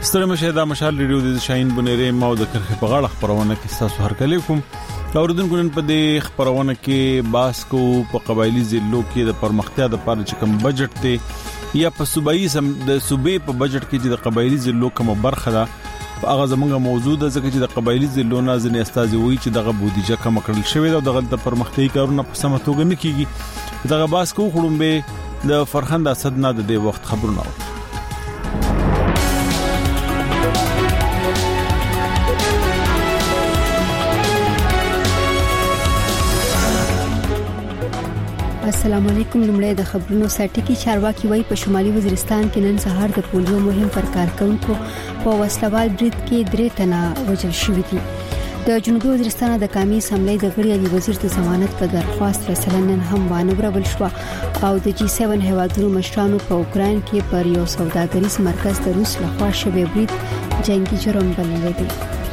ستړي مشه دا مشال ریډیو د شاهین بنيره ما د کرخه په غاړه خبرونه کې تاسو هر کله کوم اوردونکو نن په دې خبرونه کې باسکو په قبایلی ضلعو کې د پرمختیا د لپاره چې کوم بجټ ته یا په صوبایي سم د صوبې په بجټ کې چې د قبایلی ضلعو کوم برخه ده هغه زمونږه موجوده ځکه چې د قبایلی ضلعو نه ځنې استازي وایي چې دغه بودیجه کم کړل شوې ده او دغه د پرمختیا کارونه په سمه توګه نه کیږي دغه باسکو خړومبه د فرخند اسد نه د وخت خبرونه السلام علیکم. لمړی د خبرونو سرټکی چارواکي وای په شمالي وزیرستان کې نن سهار د پولیو مهم پر کارکونکو په وسلوال برید کې 3 تنه وژل شوي دي. د جنوبي وزیرستان د قومي اسمبلی د غړي علي وزیر د ضمانت په درخواست فیصله نن هم وانهورول شو او د G7 هیوادونو مشرانو په اوکرين کې پر یو سوداګریز مرکز د روس لخوا شوی برید جنگي جرم بللی دی.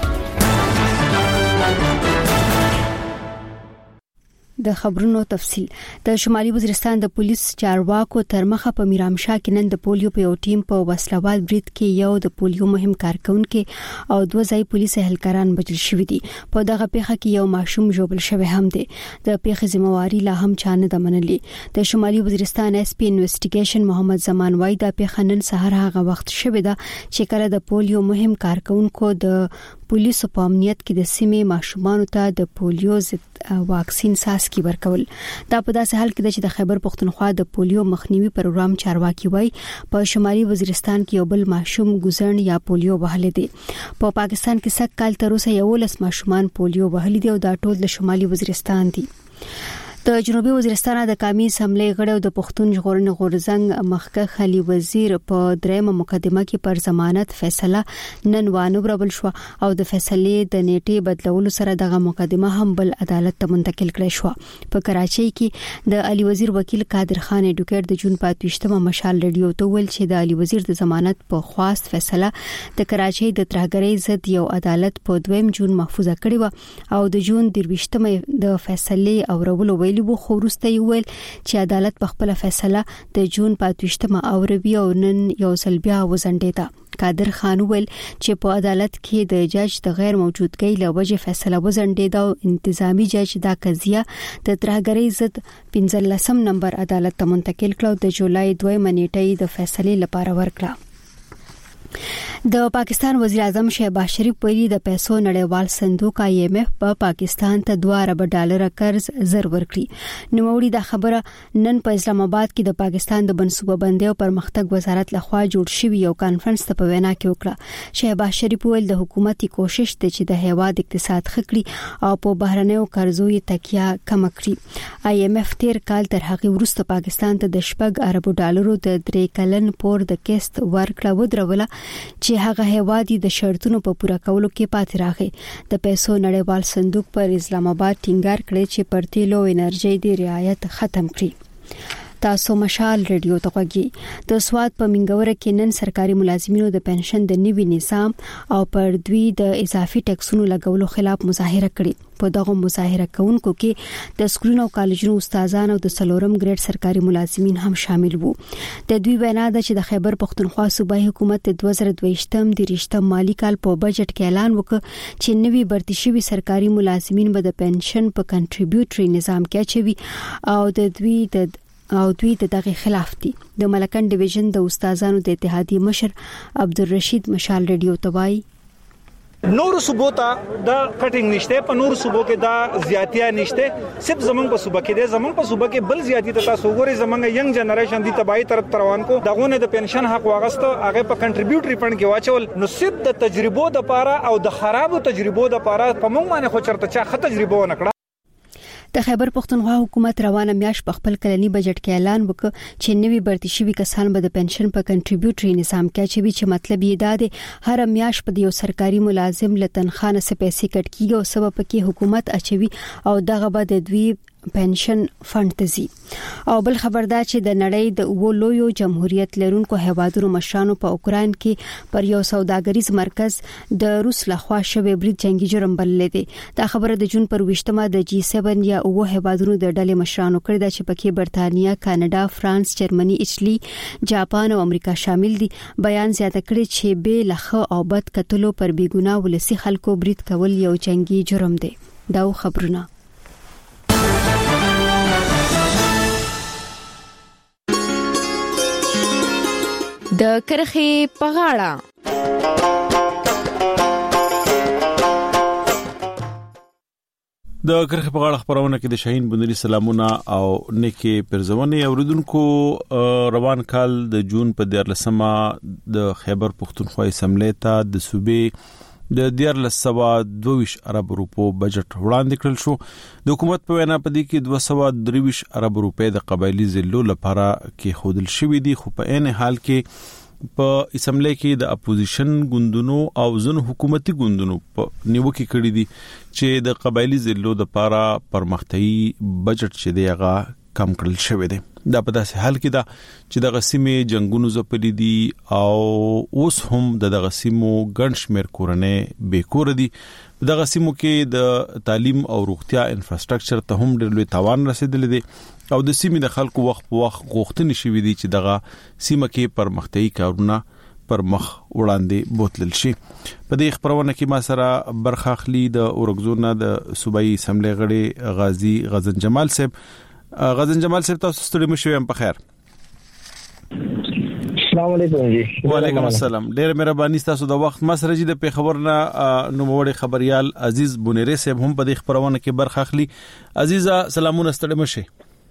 د خبرونو تفصيل. د شمالي وزیرستان د پولیس چارواکو تر مخه په میرامشاه کې نن د پولیو په یو ټیم په وسلوال برید کې یو د پولیو مهم کارکونکو او 2 ځای پولیس اهلکاران وژل شوي دي. په دغه پیښه کې یو ماشوم ژوبل شوی هم دی. د پیښې ذمہواری لا هم چانه د منلي. د شمالي وزیرستان اس پی انویسټیګیشن محمد زمان وای د پیښه نن سهار هغه وخت شوه ده چې کله د پولیو مهم کارکونکو د پولیسو په امنیت کې د سیمې ماشومانو ته د پولیو ضد واکسین ساسکی ورکول. دا په داسې حال کې چې د خیبر پختونخوا د پولیو مخنیوي پروګرام چارواکي وای په شمالي وزیرستان کې یو بل ماشوم ګوزن یا پولیو وهل دي. په پاکستان کې سږ کال تر اوسه 11 ماشومان پولیو وهل دي او دا ټول د شمالي وزیرستان دي. د جنوبي وزیرستان د قومي اسمبلی غړي او د پښتون ژغورنې غورځنګ مخکښ علي وزیر په درېمه مقدمه کې پر ضمانت فیصله نن وانهورول شو او د فیصلې د نیټې بدلولو سره دغه مقدمه هم بل عدالت ته منتقل کړې شو. په کراچۍ کې د علي وزیر وکیل قادر خان اډوکیټ د جون 28مه مشال ریډیو ته ویل چې د علي وزیر د ضمانت په خواست فیصله د کراچۍ د ترهګرۍ ضد یو عدالت په 2 جون محفوظه کړې و او د جون 23مه د فیصلې اورولو ویل خو وروسته ویل چې عدالت په خپل فیصله د جون 28مه اوروي او نن یو ځل بیا وزنډیده. قادر خان ویل چې په عدالت کې د جج د غیر موجودګۍ له وجې فیصله وزنډیده او انتظامی جج دا قضیه د ترهګرۍ ضد 15 نمبر عدالت ته منتقل کړو د جولای 2 نیټې د فیصلې لپاره ورکړه. د پاکستان وزیر اعظم شهباز شریف ویلي د پیسو نړیوال صندوق IMF په پاکستان ته $2 ارب قرض زر ورکړي. نوموړي دا خبره نن په اسلام آباد کې د پاکستان د منصوبه بندۍ او پرمختګ وزارت لخوا جوړ شوی یو کانفرنس ته په وینا کې وکړه. شهباز شریف ویل د حکومتي کوشش ته چې د هیواد اقتصاد خکړي او په بهرنیو قرضو یې تکیه کم کړي. IMF تیر کال تر هغه وروسته پاکستان ته د $4 ارب د 3 کلن پور د قسط ورکړه ودروله چې هغه هیواد د شرطونو په پوره کولو کې پاتې راغی. د پیسو نړیوال صندوق پر اسلام آباد ټینګار کړی چې پر تیلو انرژي د رعایت ختم کړي. تاسو مشال ریډیو ته غږی. د سواد په منګوره کې نن سرکاري ملازمینو د پنشن د نوي نظام او پر دوی د اضافي ټیکسونو لګولو خلاف مظاهره کړې. په دغه مظاهره کوونکو کې د سکولونو او کالجونو استادان او د 4م ګریډ سرکاري ملازمین هم شامل وو. د دوی وینا ده چې د خیبر پختونخوا صوبایي حکومت د 2022 مالی کال په بجټ کې اعلان وکړ چې نوي برتي شوي سرکاري ملازمین به د پنشن په کنټریبیوټري نظام کې اچوي او دوی د دغه خلاف دي. د ملکن ډیویژن د استادانو د اتحادیې مشر عبدالرشید مشال ریډیو توای نور صوبو ته دا کټینګ نشته، په نور صوبو کې دا زیاتیا نشته، صرف زمونږ په صوبه کې دی. زمونږ په صوبه کې بل زیاتی ته تاسو وګورئ، زمونږ ینګ جنریشن دی تباہی طرف روان کو دغه د پنشن حق واغسته هغه په کنټریبیوټری فند کې واچول. نو صرف د تجربو د پاره او د خرابو تجربو د پاره په موږ باندې خو چرته چا خط تجربه ونکړه. د خیبر پختونخوا حکومت روانه میاش په خپل کلنی بجټ کې اعلان وکړ چې نوي برتي شوي کسان به د پنشن په کنټریبیوټري نظام کې اچوي، چې مطلب یې دا دی هر میاش په یو سرکاري ملازم له تنخواه نه پیسې کټ کیږي او سبب کې حکومت اچوي او دغه به د دوی پنشن فند ته ځي. او بل خبردار چې د نړۍ د لویو جمهوریت لرونکو هیوادونو مشرانو په اوکران کې پر یو سوداګریز مرکز د روس لخوا شوی برید جنگي جرم بللی دی. دا خبره د جون پر 20مه د G7 یا هیوادونو د ډلې مشرانو کړی دا چې پکې برتانیا، کاناډا، فرانس، جرمني، ایټالي، جاپان او امریکا شامل دي. بیان زیاته کړی چې به لخوا او بد کتلو پر بیګناه ولسی خلکو برید کول یو جنگي جرم دی. دا خبرونه د کرخي پغاړه. د کرخي پغاړه خبرونه کې د شاهین بندري سلامونه او نیکی پرزونه اوریدونکو. روان کال د جون په 14مه د خیبر پختونخوا اسمبلی ته د صوبې د 1422 ارب روپو بجټ وړاندې کړل شو. د حکومت په وینا په دې کې 223 ارب روپے د قبایلی ضلعو لپاره کې خودل شوې دي، خو په عین حال کې په اسمبلی کې د اپوزیشن ګوندونو او ځنو حکومتي ګوندونو په نیوکه کړې دي چې د قبایلی ضلعو لپاره پرمختیايي بجټ چې دی هغه کم کړل شوی دی. دا په داسې حال کې دا چې د غسیمې جنگونو زپلې دي او اوس هم د غسیمو ګڼ شمېر کورنۍ بیکور دي. د غسیمو کې د تعلیم او روغتیا انفراستراکچر ته هم ډېر لوی تاوان رسیدلی دی او د سیمې د خلکو وخت په وخت غوښتنې شوې دي چې دغه سیمه کې پرمختیايي کارونه پر مخ وړاندې بوتلل شي. په دې خبرونه کې ما سره برخه اخلي د اورګزونه د صوبایي اسمبلی غړي غازی غزن جمال صاحب. غزن جمال صاحب تاسو ستړي مشو یم په خیر. السلام علیکم جی. وعلیکم السلام. ډیر مهرباني تاسو د وخت مسره جی د پیښورنا نوموړي خبريال عزیز بونيري صاحب هم په دې خبرونه کې برخه اخلي. عزیزا سلامونه ستړي مشي.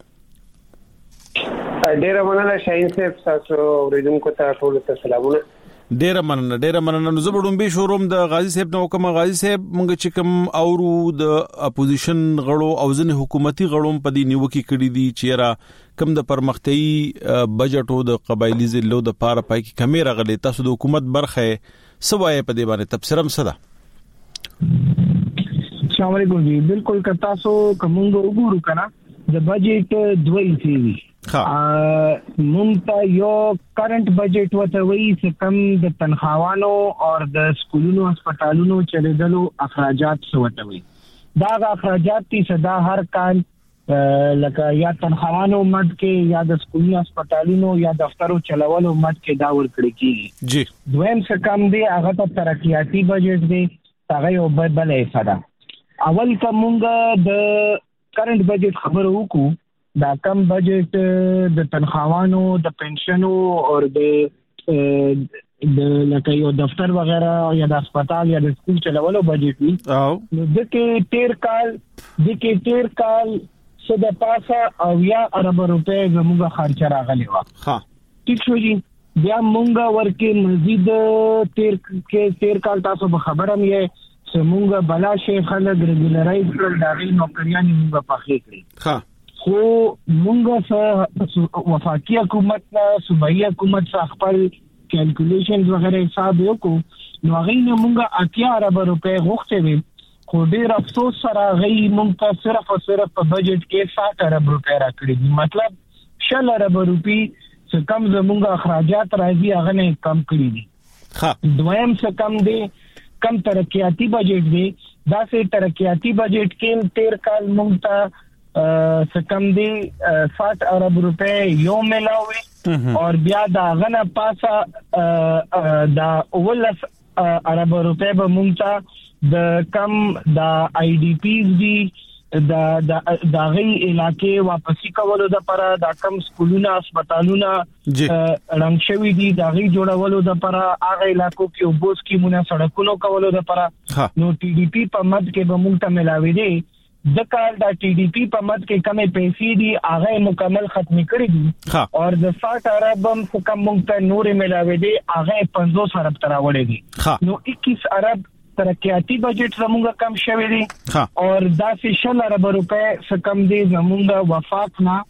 ډیر مننه شاهین صاحب تاسو اوریدونکو ته ټول ته سلامونه. ډیر مننه. نو زبردون به شوروم د غازی صاحب نو کوم غازی صاحب مونږ چې کوم اورو د اپوزیشن غړو او ځنه حکومتي غړو په دې نیوکه کړې دي چې را کوم د پرمختیايي بجټو د قبایلی ضلعو د پاره پای کې کمی راغلي، تاسو د حکومت برخه سوای په دې باندې تبصره مسده. السلام علیکم جی. بالکل که تاسو کومو وګورو کنه د بجټ دوی سی مونږ ته یو کرنٹ بجټ وته وی چې کم د تنخواهانو او د سکولونو هسپتالونو چلیدلو اخراجات سوته وی. دا اخراجات تی صدا هر کال لکه یا تنخواهانو مد کې یا د سکولونو هسپتالونو یا دفترو چلولو مد کې دا ورکړي کیږي جی. دویم څه کم دی هغه ته ترقیاتی بجټ دی، هغه یو بل ایساده. اول کومه د کرنٹ بجټ خبر وکړو دا کم بجټ د تنخواهانو د پنشنو او د لکه یو دفتر وغیرہ یا د هسپتال یا د سکول چلولو بجټ وي. نو د کې تیر کال څه د پاسه او یا ارب روپے زموږه خرچ راغلی و. ها ټیک شو جی. بیا مونږه ورکه مزید تیر کال تاسو به خبرم یې سمونږه بلا شیخ خلک ریګولرایز کړل داغي نوکریان مونږه پخې کړې. ها خو مونږه وفاقي حکومت نه صوبایي حکومت څخه خپل کیلکولیشنز وغیرہ حساب وکړو نو هغه نه مونږه 80 ارب روپے غوښتي وي، خو ډیر افسوس سره هغه مونږ ته صرف او صرف په بجټ کې 60 ارب روپے راکړي دي. مطلب 60 ارب روپے څخه کم زموږه اخراجات راځي هغه نه کم کړی دي. دویم څه کم دي کم ترقیاتی بجټ دی. دا سه ترقیاتی بجټ کې تیر کال مونږ ته سکم دی 60 ارب روپے یو ملاوي اور بیا دا غنه پاسا دا اولس ارب روپے به مونږ د کم دا آی ډی پیز دی دا غي علاقې واپسی کولو د پر دا کم سکولونه هسپتالونه رنګ شوی دي دا غي جوړولو د پر هغه علاقو کې وبوس کې مونږه سړکونو کولو د پر نو ټي ډي پی په مد کې به مونږ ته ملاوي دي. د کال دا ټي ډي پی په مد کې کمې پیسې دي هغه مکمل ختم کړې دي او د 60 ارب هم کم مونږ ته نور ملاوي دي هغه 50 ارب تر وړې دي. نو 21 ارب ترقیاتی بجٹ زمونږه کم شوی دی او دا 60 ارب روپے څخه کم دی زمونږه وفاق نه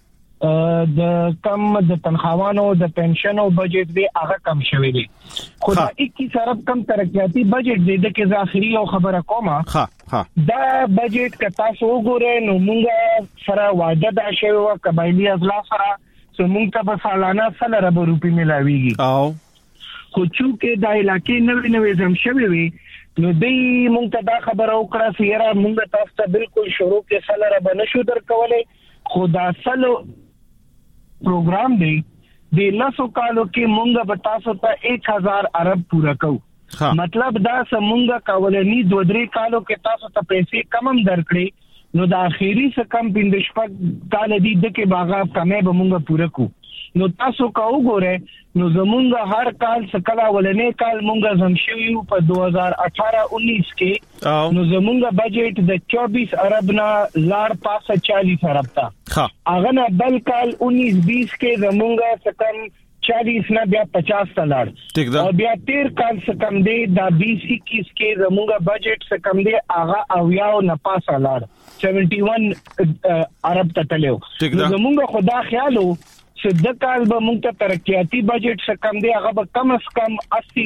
د کم د تنخواهانو د پنشنو بجټ دی هغه کم شوی دی خو دا 21 ارب کم ترقیاتی بجټ دی د کې ځاخري او خبره کومه دا بجټ کتا سو ګوره نو موږ سره وعده دا شوی او قبایلی اجلاس سره موږ ته په سالانه 100 ارب روپی ملاويږي او خو چې دا علاقې نوې زم شوی وي نو دې موږ ته دا خبره وکړه چې یاره موږ تاسو ته بالکل شروع کې 100 ارب نشو درکولې خو دا 100 پروګرام دی د لاسو کالو کې مونږ به تاسو ته 1000 ارب پورا کوو مطلب دا سمونږ کولنی 2-3 کالو کې تاسو ته پیسې کمم درکړي نو د اخیری څخه کم 15 کال دی د کې باغه کمې به مونږ پورا کوو نو تاسو کا وګوره نو زمونږ هر کال څخه ولنې کال مونږ زمشیو په 2018-19 کې نو زمونږ بجټ د 24 ارب نه لار پاسه 40 ارب تا اغه نه بل کال 19-20 کې زمونږ څخه 40 نه بیا 50 تلار او بیا 13 کال څخه کم دی دا 20-21 کې زمونږ بجټ څخه کم دی اغه اویاو نه پاسه لار 71 ارب ته تلو زمونږ خدا خیالو چې د کال به موږ ته ترقیاتی بجټ څخه کم دی هغه به کم از کم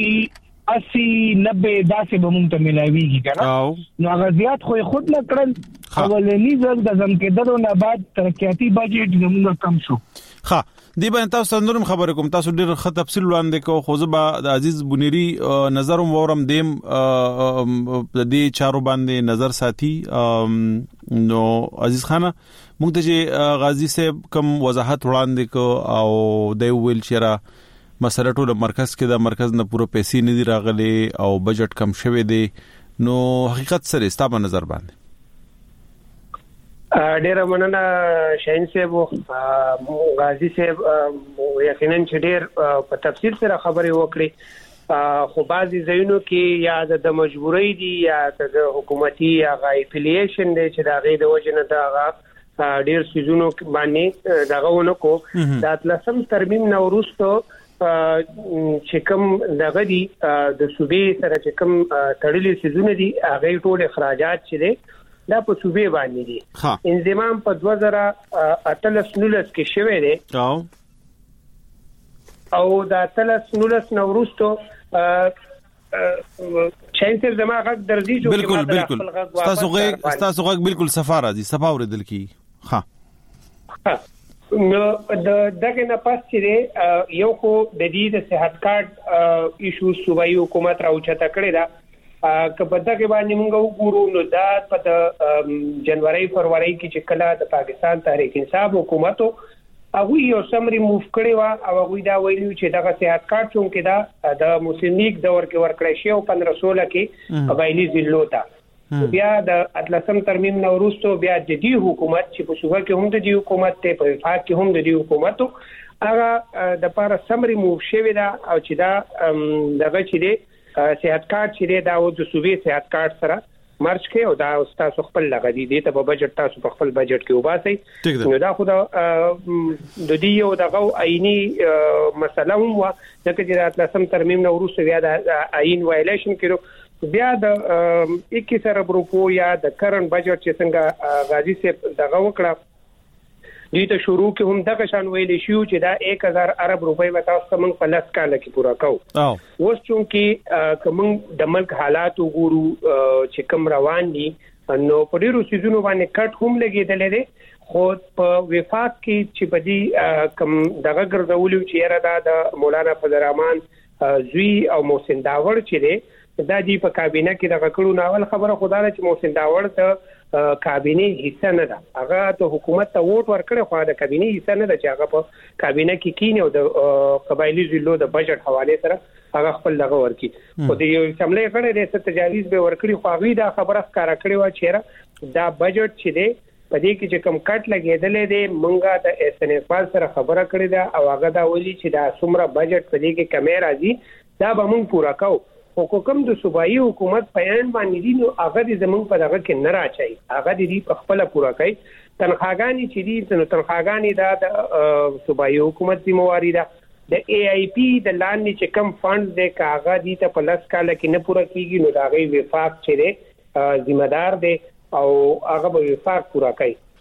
80-90 داسې به موږ ته ملاويږي کنه نو هغه زیات خو خود نه کړل اولنی ځل د زم کېدلو نه بعد ترقیاتی بجټ زموږ کم شو دی باندې تاسو نورم خبره کوم تاسو ډیر ښه تفصیل وړاندې کو خو زه به د عزیز بنيري نظر وورم دیم د دې چارو باندې نظر ساتي نو عزیز خانه موږ ته چې غازی صاحب کوم وضاحت وړاندې کو او د ویل چیرې مسله ټول مرکز کې د مرکز نه پوره پیسې نه دی راغلي او بجټ کم شوی دی نو حقیقت سره ستاسو نظر باندې ډیر مننه شاهین صاحب غازی صاحب یقینا چې ډیر په تفصیل سره خبرې وکړي خو بعضی ځایونو کې یا د مجبورۍ دي یا د حکومتي یا افیلیشن دی چې دا غي د وجنه دا ډیر سيزونو باندې داغهونه کو د اتلسم ترمیم نوروستو چې کوم دغه دي د صوبې سره چې کوم تړلې سيزونه دي هغه ټول اخراجات چې دي دا په صوبې باندې دي انضمام په 2018-19 کې شوه دي او دا 2019 نوروستو شاینتر زما غږ درځي چې بالکل تاسو غږ بالکل سفاره دي سفاور دل کی نو دغه نه پاس چې یو خو د دې د صحت کارت ایشو صوبایي حکومت راوچته کړی دا کبه دغه باندې موږ وګورو نو دا په جنوري فروری کې چې کله د پاکستان تحریک انصاف حکومت هغه یو سمري موف کړی و او هغه دا ویلو چې دغه صحت کارت چون کې دا د مسلم لیگ دور کې ورکړی شو 1516 کې قبایلی ضلعو ته بیا د اتلسم ترمیم نوروستو بیا د دې حکومت چې په صوبه کې هم د دې حکومت ته په وفاق کې هم د دې حکومت هغه د پاره سمري موف شوی دا او چې دا دغه چې دی صحت کارت چې دا د صوبې صحت کارت سره مرج کې او دا تاسو خپل لغدي دي ته په بجټ تاسو په خپل بجټ کې وباسي نو دا خو د دې یو دغه عیني مسله هم و چې د اتلسم ترمیم نوروز بیا د عین وایلیشن کړو بیا د 21 سره بروپو یا د کرن بجټ چې څنګه غازی صاحب دغه وکړه دې ته شروع کې هم دغه شان ویلې شو چې دا 1000 ارب روپۍ به تاسو موږ په لاس کال کې پورا کوو اوس چون کې کوم د ملک حالات وګورو چې کوم روان دي نو په ډیرو سيزونو باندې کټ هم لګیدلې دي خو په وفاق کې چې بدی کوم دغه ګرځولو چې را د مولانا فضل الرحمن زوی او محسن داور چې دی دا دی په کابینه کې دغه کړو ناول خبره خدای چې محسن داور ته کابینه حصہ نه ده هغه ته حکومت ته ووټ ورکړي خو د کابینه حصہ نه ده چې هغه په کابینه کې کینه او د قبایلی ضلعو د بجټ حواله سره هغه خپل دغه ورکی خو د یو شملې غړي د تجاویز به ورکړي خو هغه دا خبره ښکارا کړي و چې دا بجټ چې دی په دې کې چې کم کټ لګیدلې دي مونږه د اس ان اف سره خبره کړې ده او هغه دا ولي چې دا څومره بجټ په دې کې کمې راځي دا به مونږ پورا کوو حکومت د صوبایي حکومت بیان باندې دي نو هغه د زمون په دغه کې نه راچي هغه د دې خپل پورا کوي تنخواګانی چې دي نو تنخواګانی دا د صوبایي حکومت ذمہواری ده د ای ای پی د لاندې چې کم فند د کاغه دي ته په لاس کال کې نه پورا کیږي نو دا غي وفاق چې ذمہ دار دي او هغه به وفاق پورا کوي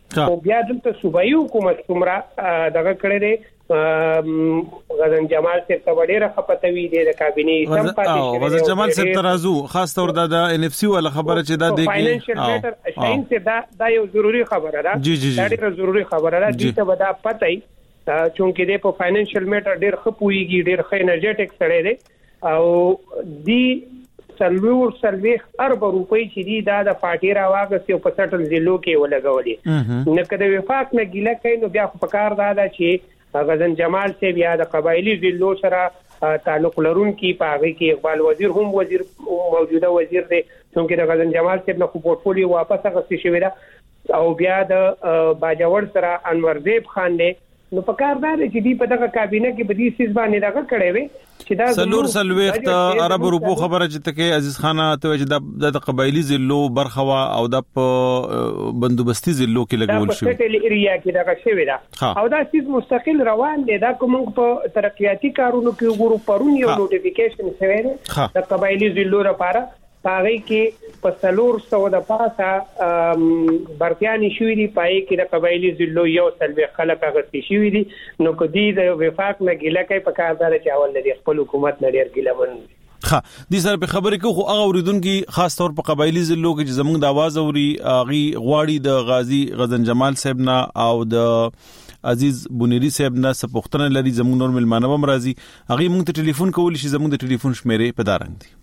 او بیا دلته صوبایي حکومت کومره دغه کړی دی غزن جمال صاحب ته ډیره خپتوي د کابینې سم پاتې غزن جمال صاحب ترازو خاص طور د ان اف سی ولا خبره چې دا دی کې شاین صاحب دا یو ضروری خبره ده دا ډیره ضروری خبره ده چې ته ودا پته چونکې د په فاینانشل میټر ډیر خپويږي ډیر ښه انرژیټک سره دی او دی سلويخ ارب روپۍ چې دی دا د پارټي راواغستي او په سټل ضلعو کې ولګولې نو کله وفاق نه ګیله کوي نو بیا په کار دا چې غزن جمال صاحب یا د قبایلی ضلعو سره تعلق لرونکي په هغه کې اقبال وزیر هم وزیر موجوده وزیر دی څنګه د غزن جمال صاحب نه پورټفولیو واپس غوښتي شوی دا او بیا د باجوړ سره انور زیب خان دی نو په کار دا چې دی په دغه کابینه کې بدی سیس باندې راغ کړي وي چې دا سلويخت عرب روپو خبره چې تکي عزیز خان ته چې د قبایلی ضلعو برخوا او د بندوبستي ضلعو کې لګول شو په ټل ایریا کې دغه شوی دا او دا سیس مستقل روان دی دا کوم په ترقیاتي کارونو کې وګورو پرون یو نوټیفیکیشن شوی دی د قبایلی ضلعو لپاره پاره کې په سلور سو د پاسه برتياني شوې دي پای کې د قبایلی ضلعو یو سلوي خلک غوښتي شوې دي نو کدي د وفاق نه ګیله کوي په کار دار چې اول د خپل حکومت نه ډیر ګیله ون دي سره په خبرې کې خو هغه اوریدونکو خاص طور په قبایلی ضلعو کې چې زموږ د आवाज اوري اغي غواړي د غازی غزن جمال صاحب نه او د عزیز بونيري صاحب نه سپوختنه لري زموږ نور ملمانه هم راځي اغي موږ ته ټلیفون کول شي زموږ د ټلیفون شمیرې په دارنګ دي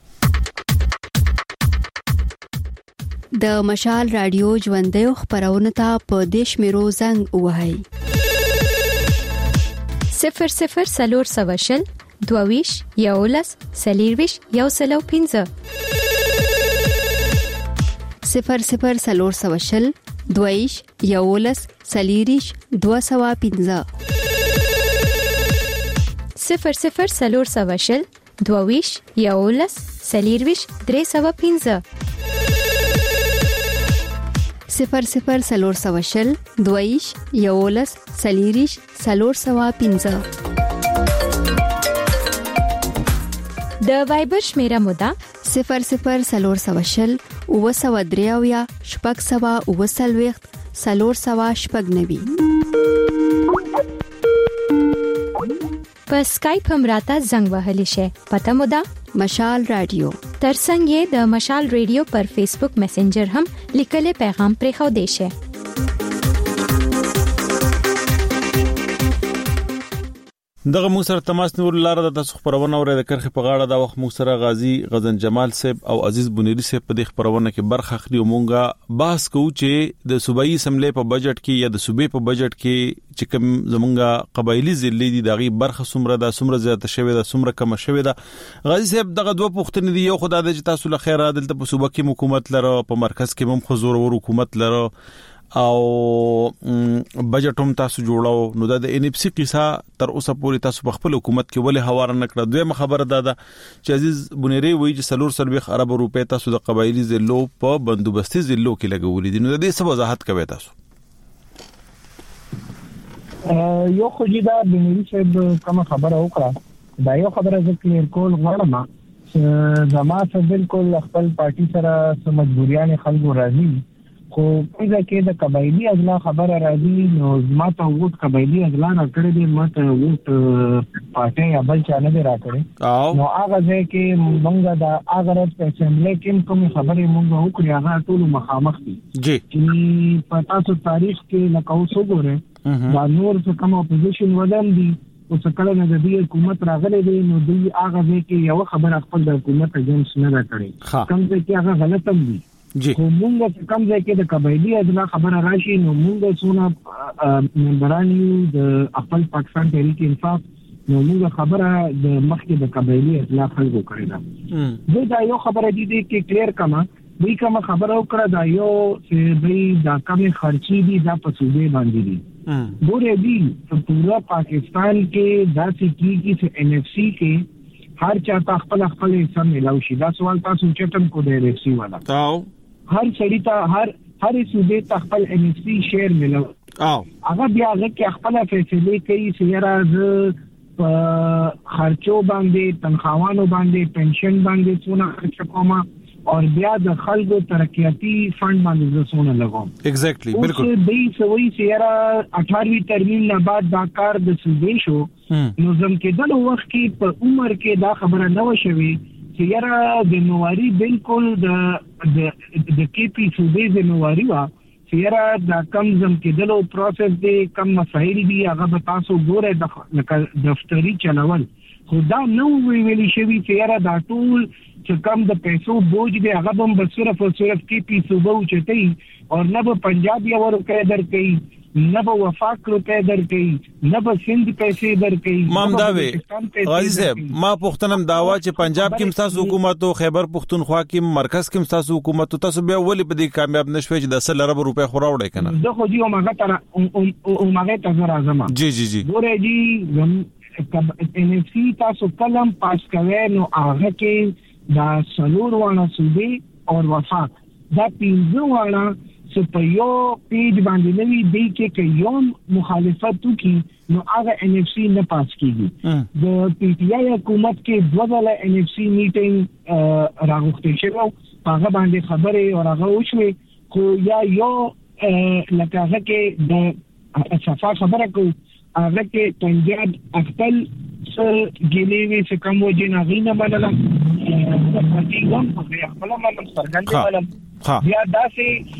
د مشال رادیو ژوندې خبرونه ته په دیش میرو زنګ وهاي 00 سلور سواشل دوویش یولس سلیرویش یوسلو 15 00 سلور سواشل دوویش یولس سلیریش 215 00 سلور سواشل دوویش یولس سلیرویش 315 00 سلور سواشل دویش یولس سلیریش سلور سوا 15 د وایبر شمیره مودا 00 سلور سواشل او سوا دریاویا شپږ سوا او سلويخت سلور سوا شپږ نوي په اسکایپ هم راته زنګ وهلی شي پته مودا مشال رادیو ترڅنګ د مشال رادیو پر فیسبوک میسنجر هم لیکل پیغام پرې خو دی شي دغه مو سره تماس نور لاره د تاسو خبرونه اوري د کرخه په غاړه دا وخت مو سره غازی غزن جمال صاحب او عزیز بونيري صاحب په دې خبرونه کې برخه اخلي او مونږه بحث کوو چې د صوبایي اسمبلی په بجټ کې یا د صوبې په بجټ کې چې کوم زمونږه قبایلی ضلع دي دغه برخه سمره د سمره زیاته شوی د سمره کم شوی د غازی صاحب دغه دوه پوښتنې دي یو خدای د تاسو له خیره دلته په صوبه کې حکومت لره په مرکز کې هم حضور ور حکومت لره او بجټ هم تاسو جوړاو نو د ان اف سی قصه تر اوسه پورې تاسو په خپل حکومت کې ولې حواله نکړه دویمه خبره ده چې عزیز بونيري وایي چې سلور سلويخ ارب روپے تاسو د قبایلی ضلعو په بندوبستي ضلعو کې لګولې دي نو د دې څه وضاحت کوي تاسو یو خو دا بونيري صاحب کوم خبره وکړه دا یو خبره زه کلیر کول غواړم زما څه بالکل خپل پارټي سره مجبوریان خلکو راځي خو کله کې د قبایلی اجلا خبره راځي نو ماته ووټ قبایلی اجلا راکړي دي ماته ووټ پارټي یا بل چا نه راکړي نو هغه ځکه چې موږ د اګرت په اسمبلی کې کوم خبره موږ وکړو هغه ټول مخامخ دي جی چې په تاسو تاریخ کې لکه اوس وګورئ دا نور څه کوم اپوزیشن ودل دي او څه کله نه د حکومت راغلي دي نو دوی هغه ځکه یو خبره خپل د حکومت اجنس نه راکړي کوم ځکه هغه غلط هم دي جی موږ کوم ځای کې د قبایلی اجلا خبره راشي نو موږ څونه ممبران یو د خپل پاکستان تحریک انصاف نو موږ خبره د مخکې د قبایلی اجلا خلکو کړی دا یو خبره دي چې کلیر کما دوی کوم خبره وکړه دا یو چې دوی دا کومه خرچي دي دا په صوبې باندې دي ګوره دي په پورا پاکستان کې دا چې چې ان اف سی کې هر چا خپل حصہ ملاوي شي دا سوال تاسو چټم کو دی ان اف سی والا تاو هر سړی ته هر صوبې ته خپل ان اف سی شیر ملو هغه بیا هغه کې خپل فیصله کوي چې راز خرچو باندې تنخواهانو باندې پنشن باندې څونه خرچ کومه और بیا د خلکو ترقیاتی فند باندې زونه لګوم ایگزیکټلی بالکل دې سوي سیرا 18وی ترمیم نه بعد دا کار د صوبې شو نو زم کې د وخت کې په عمر کې دا خبره نه وشوي سیرا د نواري بالکل د کې پی صوبې د نواري وا سیرا دا کم زم کې د پروسس دی کم مسایل دي هغه به تاسو ګوره د دفتری چلول خدا نو ویلي شوی سیرا دا ټول چې کم د پیسو بوج دی هغه هم به صرف او صرف کې پی صوبه چتای او نه به پنجاب یا ورکه در کوي نه به وفاق روپے در کوي نه به سند پیسې در کوي مامداوي غازی صاحب ما پښتنم داوا چې پنجاب کې مستاسو حکومت او خیبر پښتونخوا کې مرکز کې مستاسو حکومت تاسو به ولې په دې کامیاب نشوي چې 10 ارب روپے خوراوړې کنه زه خو جی او ماګه ته راځم جی ګوره جی NFC تاسو کلم پاس کوي نو هغه کې دا سلور وانا صوبې او وفاق دا پینځه وانا چې په یو پیج باندې نوی دی کې یو مخالفت وکي نو هغه NFC نه پاس کیږي د PTI حکومت کې دوه NFC میټینګ راغوښتل شو هغه باندې خبره او هغه وشوي خو یا یو لکه هغه کې د صفه خبره کو هغه کې پنجاب خپل ګلېوي څخه کوم وجه غینه بدله پتی کوم په خپل مطلب څرګند ولم بیا داسې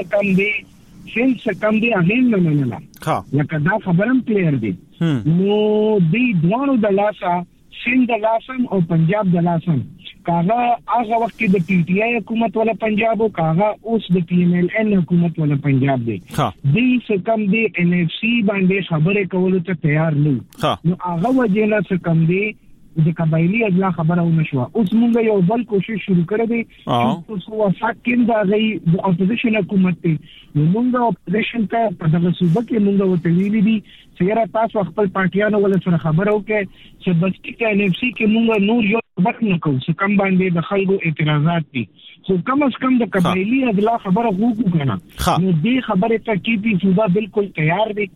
سنس کم دی هغه نه منله لکه دا خبرم کلیر دي نو دې دوانو د لاسا سند د لاسم او پنجاب د لاسم کاغه هغه وخت کې د PTI حکومت ولا پنجاب او کاغه اوس د PMLN حکومت ولا پنجاب دی دې څه کم دی NFC باندې خبره کولو ته تیار نه نو هغه وجه نه څه کم دی د قبایلی اجلا خبره و نشوه اوس مونږ یو بل کوشش شروع کړی دی چې اوس وفاق کې دا غي د اپوزیشن حکومت دی نو مونږ اپوزیشن ته په دغه صوبه کې مونږ وته ویلي دي چې را تاسو خپل پارټیانو ول سره خبرو کې چې بس کې NFC کې مونږ نور یو بک نه کوو چې کم باندې د خلکو اعتراضات دي خو کم از کم د قبایلی اجلا خبره وکړو کنه نو دې خبره ته کې پی صوبه بالکل تیار دي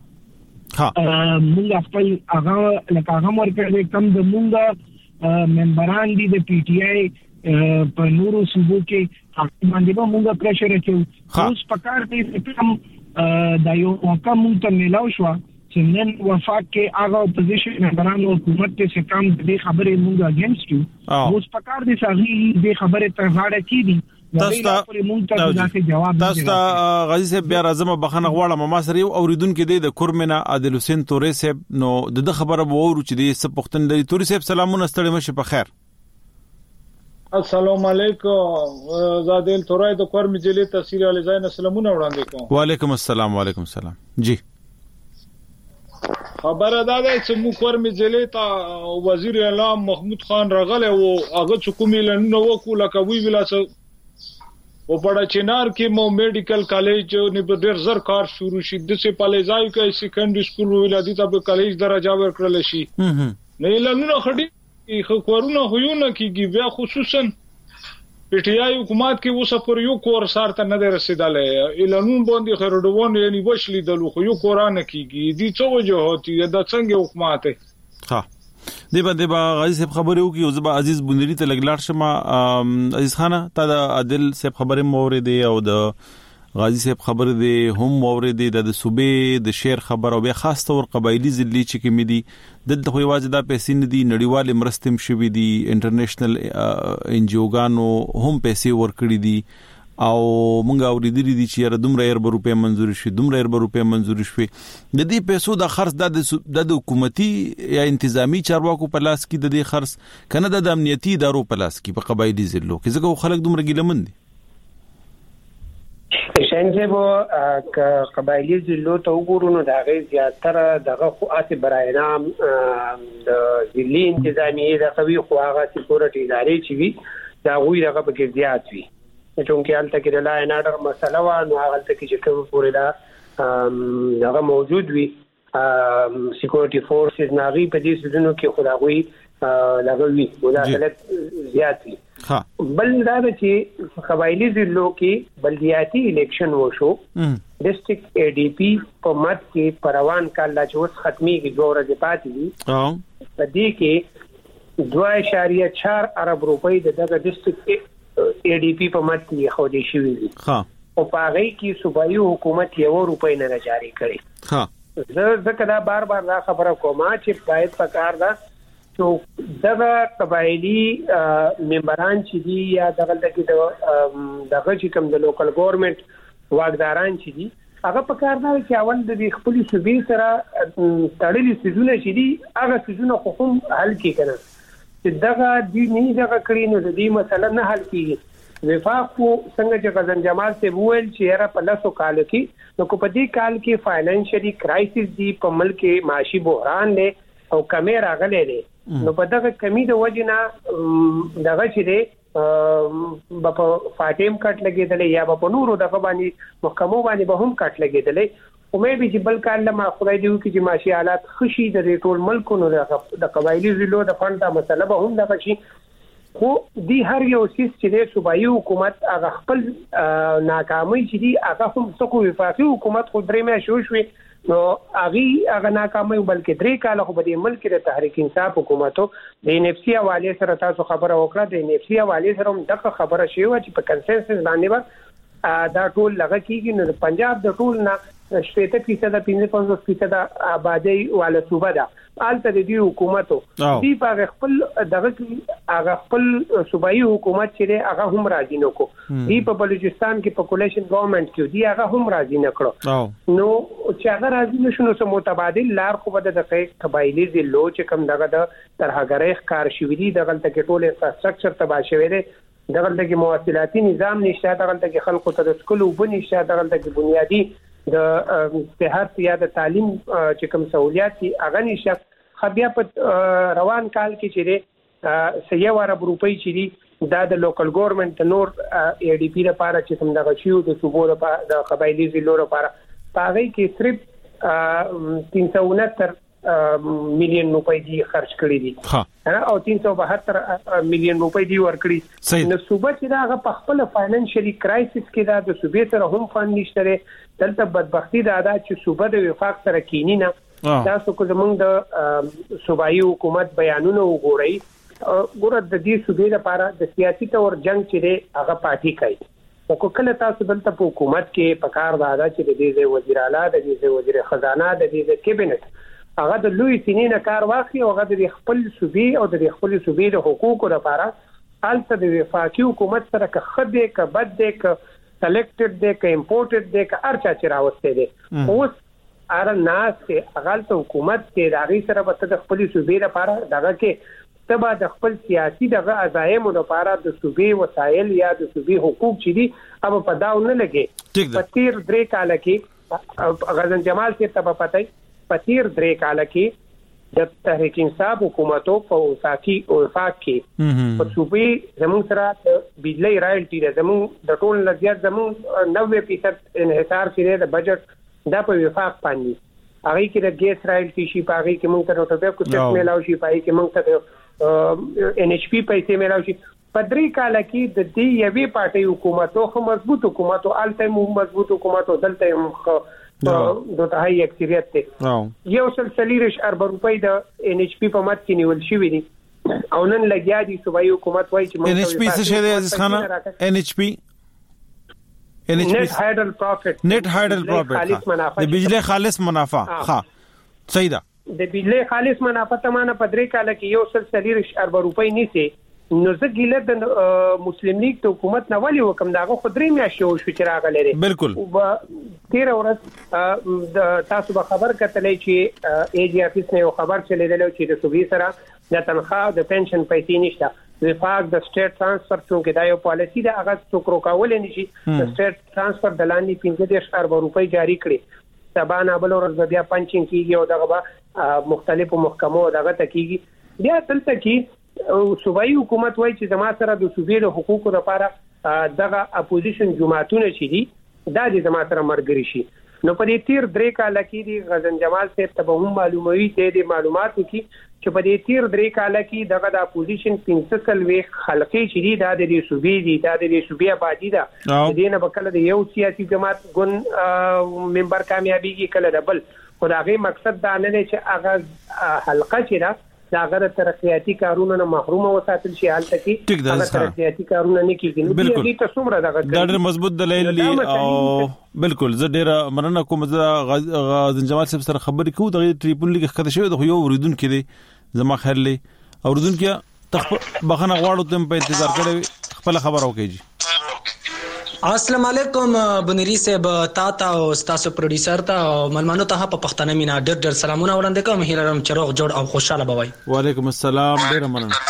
مونږ خپل هغه لکه هغه ورکړل کم د مونږ ممبران دي د PTI په نورو صوبو کې باندې به مونږ پریشر اچو اوس پکار دی چې کوم د یو کوم ته ملاو شو چې نن وفاق کې هغه اپوزیشن ممبران او حکومت ته کم د خبرې مونږ اگینسټ یو اوس پکار دی چې د خبرې ته غاړه کیدی تاسو غازی صاحب بیا راځم بخنه غواړم ما سره یو اوریدونکو د کورمنا عادل حسین تورې صاحب نو د خبره وورو چې د سپختن لري تورې صاحب سلامونه ستړي مشه په خیر السلام علیکم زادل تورای د کورم جلی تحصیل علی زین سلامونه وړاندې کوم وعلیکم السلام جی خبره دا ده چې مو کورم جلی ته وزیر اعلام محمود خان راغله او هغه حکومت لنو وکول کوي ویلاڅ او په چنار کې مو میډیکل کالج نه په ډیر زر کار شروع شي د څه پالیزای کې سیکنډري سکول ولادي ته په کالج درجه ورکړل شي نه لنو خډي خو کورونه هيونه کېږي بیا خصوصا PTI حکومت کې وسه پر یو کور سارته نه رسیداله اعلانون باندې خردوون یعنی وشلی دلو خو یو قران کېږي دي څه وجه هوتي د څنګه حکومت ها دی باندې با غازی صاحب خبرې وکي او زبا عزیز بندری ته لګلاړ شمه عزیز خانه تا د عادل صاحب خبرې مورید او د غازی صاحب خبرې دی هم مورید د صوبې د شهر خبر او به خاص تور قبایلی ضلع چې کې مدي دلته خو واجب د پیسې نه دي نړیوال مرستم شوي دي انټرنیشنل NGO-ګانو هم پیسې ورکړي دي او مونږ اوریدلې دي چې دومره روپے منزور شي دومره روپے منزور شي د دې پیسو د خرڅ د حکومتي یا انتظامی چارواکو په لاس کې د دې خرڅ کنه د امنیتي ادارو په لاس کې په قبایلی ضلعو کې ځکه خلک دومره ګیلمن دي شنځه وو قبایلی ضلعو ته وګورو نو دا غي زیاتره دغه خواته برای نام د ضلعي انتظامی د قوي خواغه سکیورټي ادارې چې وي دا غوي دغه په زیات وي چونکه حالت کې د لا اناډر مسله و نو هغه ته چې کوم پورې دا هغه موجود وي سکیورټي فورسز ناغي په دې سدنو کې خداوي لغوي مداخلت زیات وي بل دا چې قبایلی ضلعو کې بلدیاتي الیکشن وشو ډیسټریکټ ADP په مت کې پروان کال لا چې ختمي کې 2 ورځې پاتې دي په دې کې 2.4 ارب روپۍ د دغه ډیسټریکټ ADP په مت کې خو دې شوی ها او په هغه کې صوبایي حکومت یو روپۍ نه جاری کړي ها زه کدا بار دا خبره کوم چې باید پکار دا چې دغه قبایلی ممبران چې دي یا دغه دغه چې کوم د لوکل ګورنمنت واګداران چې دي هغه پکار دا چې اول د خپل صوبې سره تړلې سيزونه چې دي هغه سيزونه خو هم حل کې کړي چې دغه دې نه دغه کړی نو د دې مسله نه حل کیږي وفاق کو څنګه چې غزن جمال سے وویل چې را په لاسو کال کې نو کو په دې کال کې فاینانشلی کرایسس دی په ملک کې معاشي بحران دی او کمی راغلی دی نو په دغه کمی د وجنه دغه چې دی په فاټیم کټ لګیدل یا په نورو دغه باندې محکمو باندې به هم کټ لګیدل امید به چې بل کال ما خدای دې وکړي چې معاشي حالات خوشي د ټول ملکونو د قبایلی ضلعو د فند مسله به هم دغه شي خو دی هر یو سیس چې د صوبایي حکومت هغه خپل ناکامي چې دی هغه هم څوک وفاقي حکومت خو درې مې شوي نو هغه ناکامي بلکې درې کال خو په ملک د تحریک انصاف حکومتو د NFC حواله سره تاسو خبره وکړه د NFC حواله سره هم دغه خبره شوی چې په کنسنسس باندې دا ټول لږه کیږي نو پنجاب د ټول نه 70% 55% آبادی والا صوبه ده البته د دې حکومتو دی په خپل دغه هغه خپل صوبایي حکومت چې هغه هم راځي نو کو دی په بلوچستان کې پاپولیشن ګورنمنت کې دی هغه هم راځي نه کړو نو چې هغه راځي نشو سم متبادل لار خو بده د قبایلی ضلعو چې کم دغه د ترهګرۍ کار شوی دی دغه ټکي ټول انفراستراکچر تباہ شوی دی دغه ټکي مواصلاتي نظام نشته دغه ټکي خلکو ته د سکول وبنيشته دغه ټکي بنیادی د صحت یا د تعلیم چې کوم سہولیات دي هغه نشه خبیا په روان کال کې چې سیه واره روپۍ چې دي د لوکل ګورنمنت نور ADP لپاره چې کوم دغه شیو د صوبو لپاره د قبایلی ضلعو لپاره پاره کې صرف 369 مليون روپۍ دی خرج کړی دي او 372 مليون روپۍ دی ورکړي نو صوبه چې دا په خپل فاینانشلی کرایسس کې دا د صوبې سره هم فند نشته دلته بدبختی دا چې صوبه د وفاق سره کینی نه تاسو کو زمونږ د صوبایي حکومت بیانونه وګورئ ګوره د دې صوبې لپاره د سیاسي تور جنگ چې هغه پاتې کوي او کله تاسو دلته په حکومت کې پکار دا چې د دې وزیر اعلی د دې وزیر خزانه د دې کابینت هغه د لوی سینې کار واخلي او هغه د خپل صوبې او د خپل صوبې د حقوقو لپاره البته د وفاقي حکومت سره که خدای که بد دی که سلیکټډ دی که امپورټډ دی که ارچا چې راوسته دی اوس ناس کې هغه ته حکومت کې راغی سره به د خپل صوبې لپاره دغه کې تبا د خپل سیاسي دغه عزایم لپاره د صوبې وسایل یا د صوبې حقوق چې دي هغه په داو نه لګي په تیر درې کال کې غزن جمال سے تبا پتاي په تیر درې کال کې د تحریک انصاف حکومتو په وفاق کې په صوبې زموږ سره بجلی رایلټي د زموږ د ټول لزیات زموږ 90% انحصار چې د بجټ دا په وفاق باندې هغه کې د ګیس رایلټي شي په هغه کې موږ ته ټوټه کو څه ملاوي شي په هغه کې موږ ته NHP پیسې ملاوي شي په درې کال کې د دې یوې پارټي حکومتو خو مضبوط حکومتو الته مضبوط حکومتو دلته د تهایی اکثریت ته یو سلسلیرش ارب روپۍ د NHP په مات کې نیول شوی دي او نن لګیا دي صوبایي حکومت وایي چې NHP څه شی دی عزیز خانه NHP net hydel profit د بجلی خالص منافع ها صحیح ده د بجلی خالص منافع تمانه په درې کال کې یو سلسلیرش ارب روپۍ نیسي نو زه ګیله د مسلم لیگ ته حکومت نه ولي وکم داغه خدري میاشتو شو چې راغلی لري بالکل 13 ورځ تاسو به خبر کتلې چې ایجی افیس نه خبر چلیدل چې د صوبې سره د تنخواه د پنشن پیسې نشته وفاق د سټیټ ترانسفر څنګه دا یو پالیسی د هغه څوک روکول نه شي د سټیټ ترانسفر د لاندې 15 ارب روپۍ جاری کړي سبا بل ورځ بیا پنچینګ کیږي او دغه مختلفو محکمو دغه تکیږي بیا تلته کې صوبایي حکومت وایي چې زما سره د صوبې د حقوقو لپاره دغه اپوزیشن جماعتونه شي دي دا د زما سره مرګري شي نو په دې تیر درې کال کې دی غزن جمال صاحب ته هم معلوموي د معلوماتو کې چې په دې تیر درې کال کې دغه د اپوزیشن 300 خلقي شي دي دا د صوبې دي دا د صوبې آبادی ده د دې نه بکله د یو سیاسي جماعت ګون ممبر کامیابیږي کله دبل خدای مقصد دا نه چې هغه حلقه چې دا دا غره ترقیاتی کارونه نه محروم وساتل شي حالت کې هغه ترقیاتی کارونه نه کیږي نو دې ته څومره دا ډېر مضبوط دلایل او بالکل زه ډېر مننه کوم غازی جمال صاحب سره خبرې کوو د ټریبون لیګ خدای شوی د یو اوریدونکو کې زما خیر لې اوریدونکو بخنه غواړو ته په انتظار کړی خپل خبر اوکېږي. السلام علیکم بنيري صاحب تا او تاسو پروډوسر ته او ملمنو ته په پښتنه مینا ډېر سلامونه وړاندې کوم هیلرم چروغ جوړ او خوشاله بوي. وعلیکم السلام ډېر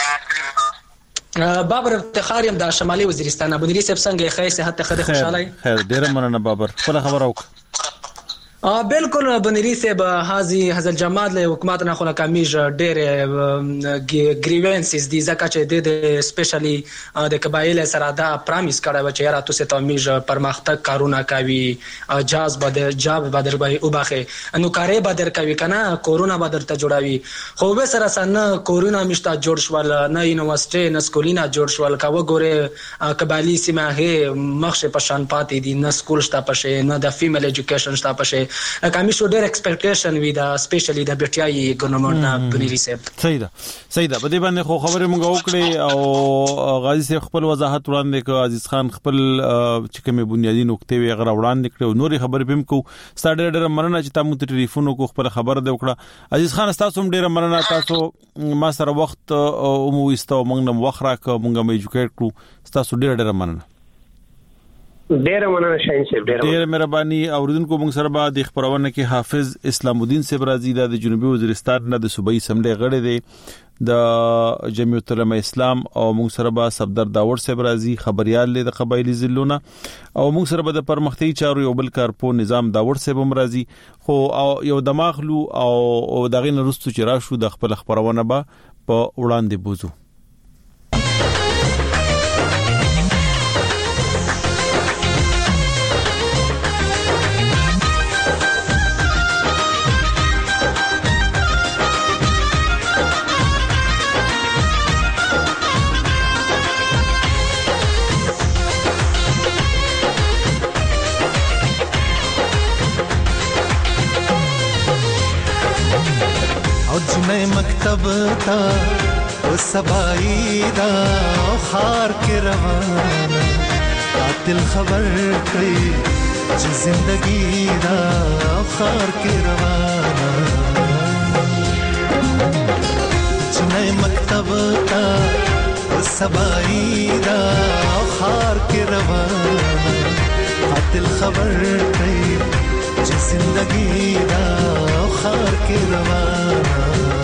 مننه. بابر افتخار يم د شمالي وزیرستان بنيري صاحب څنګه خیر صحت ته خوشاله خیر ډېر مننه بابر خپل خبر اوک. بالکل بنيري صاحب هذا الجماعت له حکومت نه خو کمیج ډېر گریوینسز دي ځکه چې د سپیشلی د قبایل سره دا پرامیس کړه چې یاره تاسو ته میج پرمختګ کارونه کوي جاز بدر به او باخه نو کارې بدر کوي کنه کورونا بدر ته جوړاوي خو به سره سره کورونا مشته جوړ شول نه یونیورسيټي نه سکولینا جوړ شول کا وګوره قبایلی سیمه هه مخشه پشان پاتې دي نه سکول شته پشه نه د فیمیل ایجوکیشن شته پشه کمی شو ډېر ایکسپیکټیشن وی دا سپیشلی د بیٹیای ګورنمنت بنيري صاحب. صحیح ده په دې باندې خو خبره مونږ وکړې او غازی صاحب خپل وضاحت وړاندې کړ عزیز خان خپل چې کومه بنیادی نقطې وی غره وړاندې کړ نوري خبرې پم کو ستاره ډېر مننه چې تاسو ته ټلیفون کو خپل خبر دی وکړه عزیز خان تاسو هم ډېر مننه تاسو ما سره وخت او مو استو مونږ نم وخره ک مونږ مې ایجوکیټ کړو تاسو ډېر مننه. ډېر مننه شاهین صاحب ډېر مهرباني اوریدونکو موږ سره به د خبرونه کې حافظ اسلام الدین صاحب راځي د جنوبي وزیرستان نه د صوبایي سمندې غړي دي د جمعیت العلماء اسلام او موږ سره به صفدر داور صاحب راځي خبريال د قبایلی ضلعونه او موږ سره به د پرمختي چارو یو بل کارپو نظام داور صاحب هم راځي خو یو دماغلو او دغه نرستو چې راشو د خپل خبرونه به په وړاندې بوزو. نئے مکتب تا او سبائی دا خار کے روانہ قاتل خبر کئی چی زندگی دا خار کے روانہ نئے مکتب تا او سبائی دا خار کے روانہ قاتل خبر کئی چی زندگی دا خار کے روانہ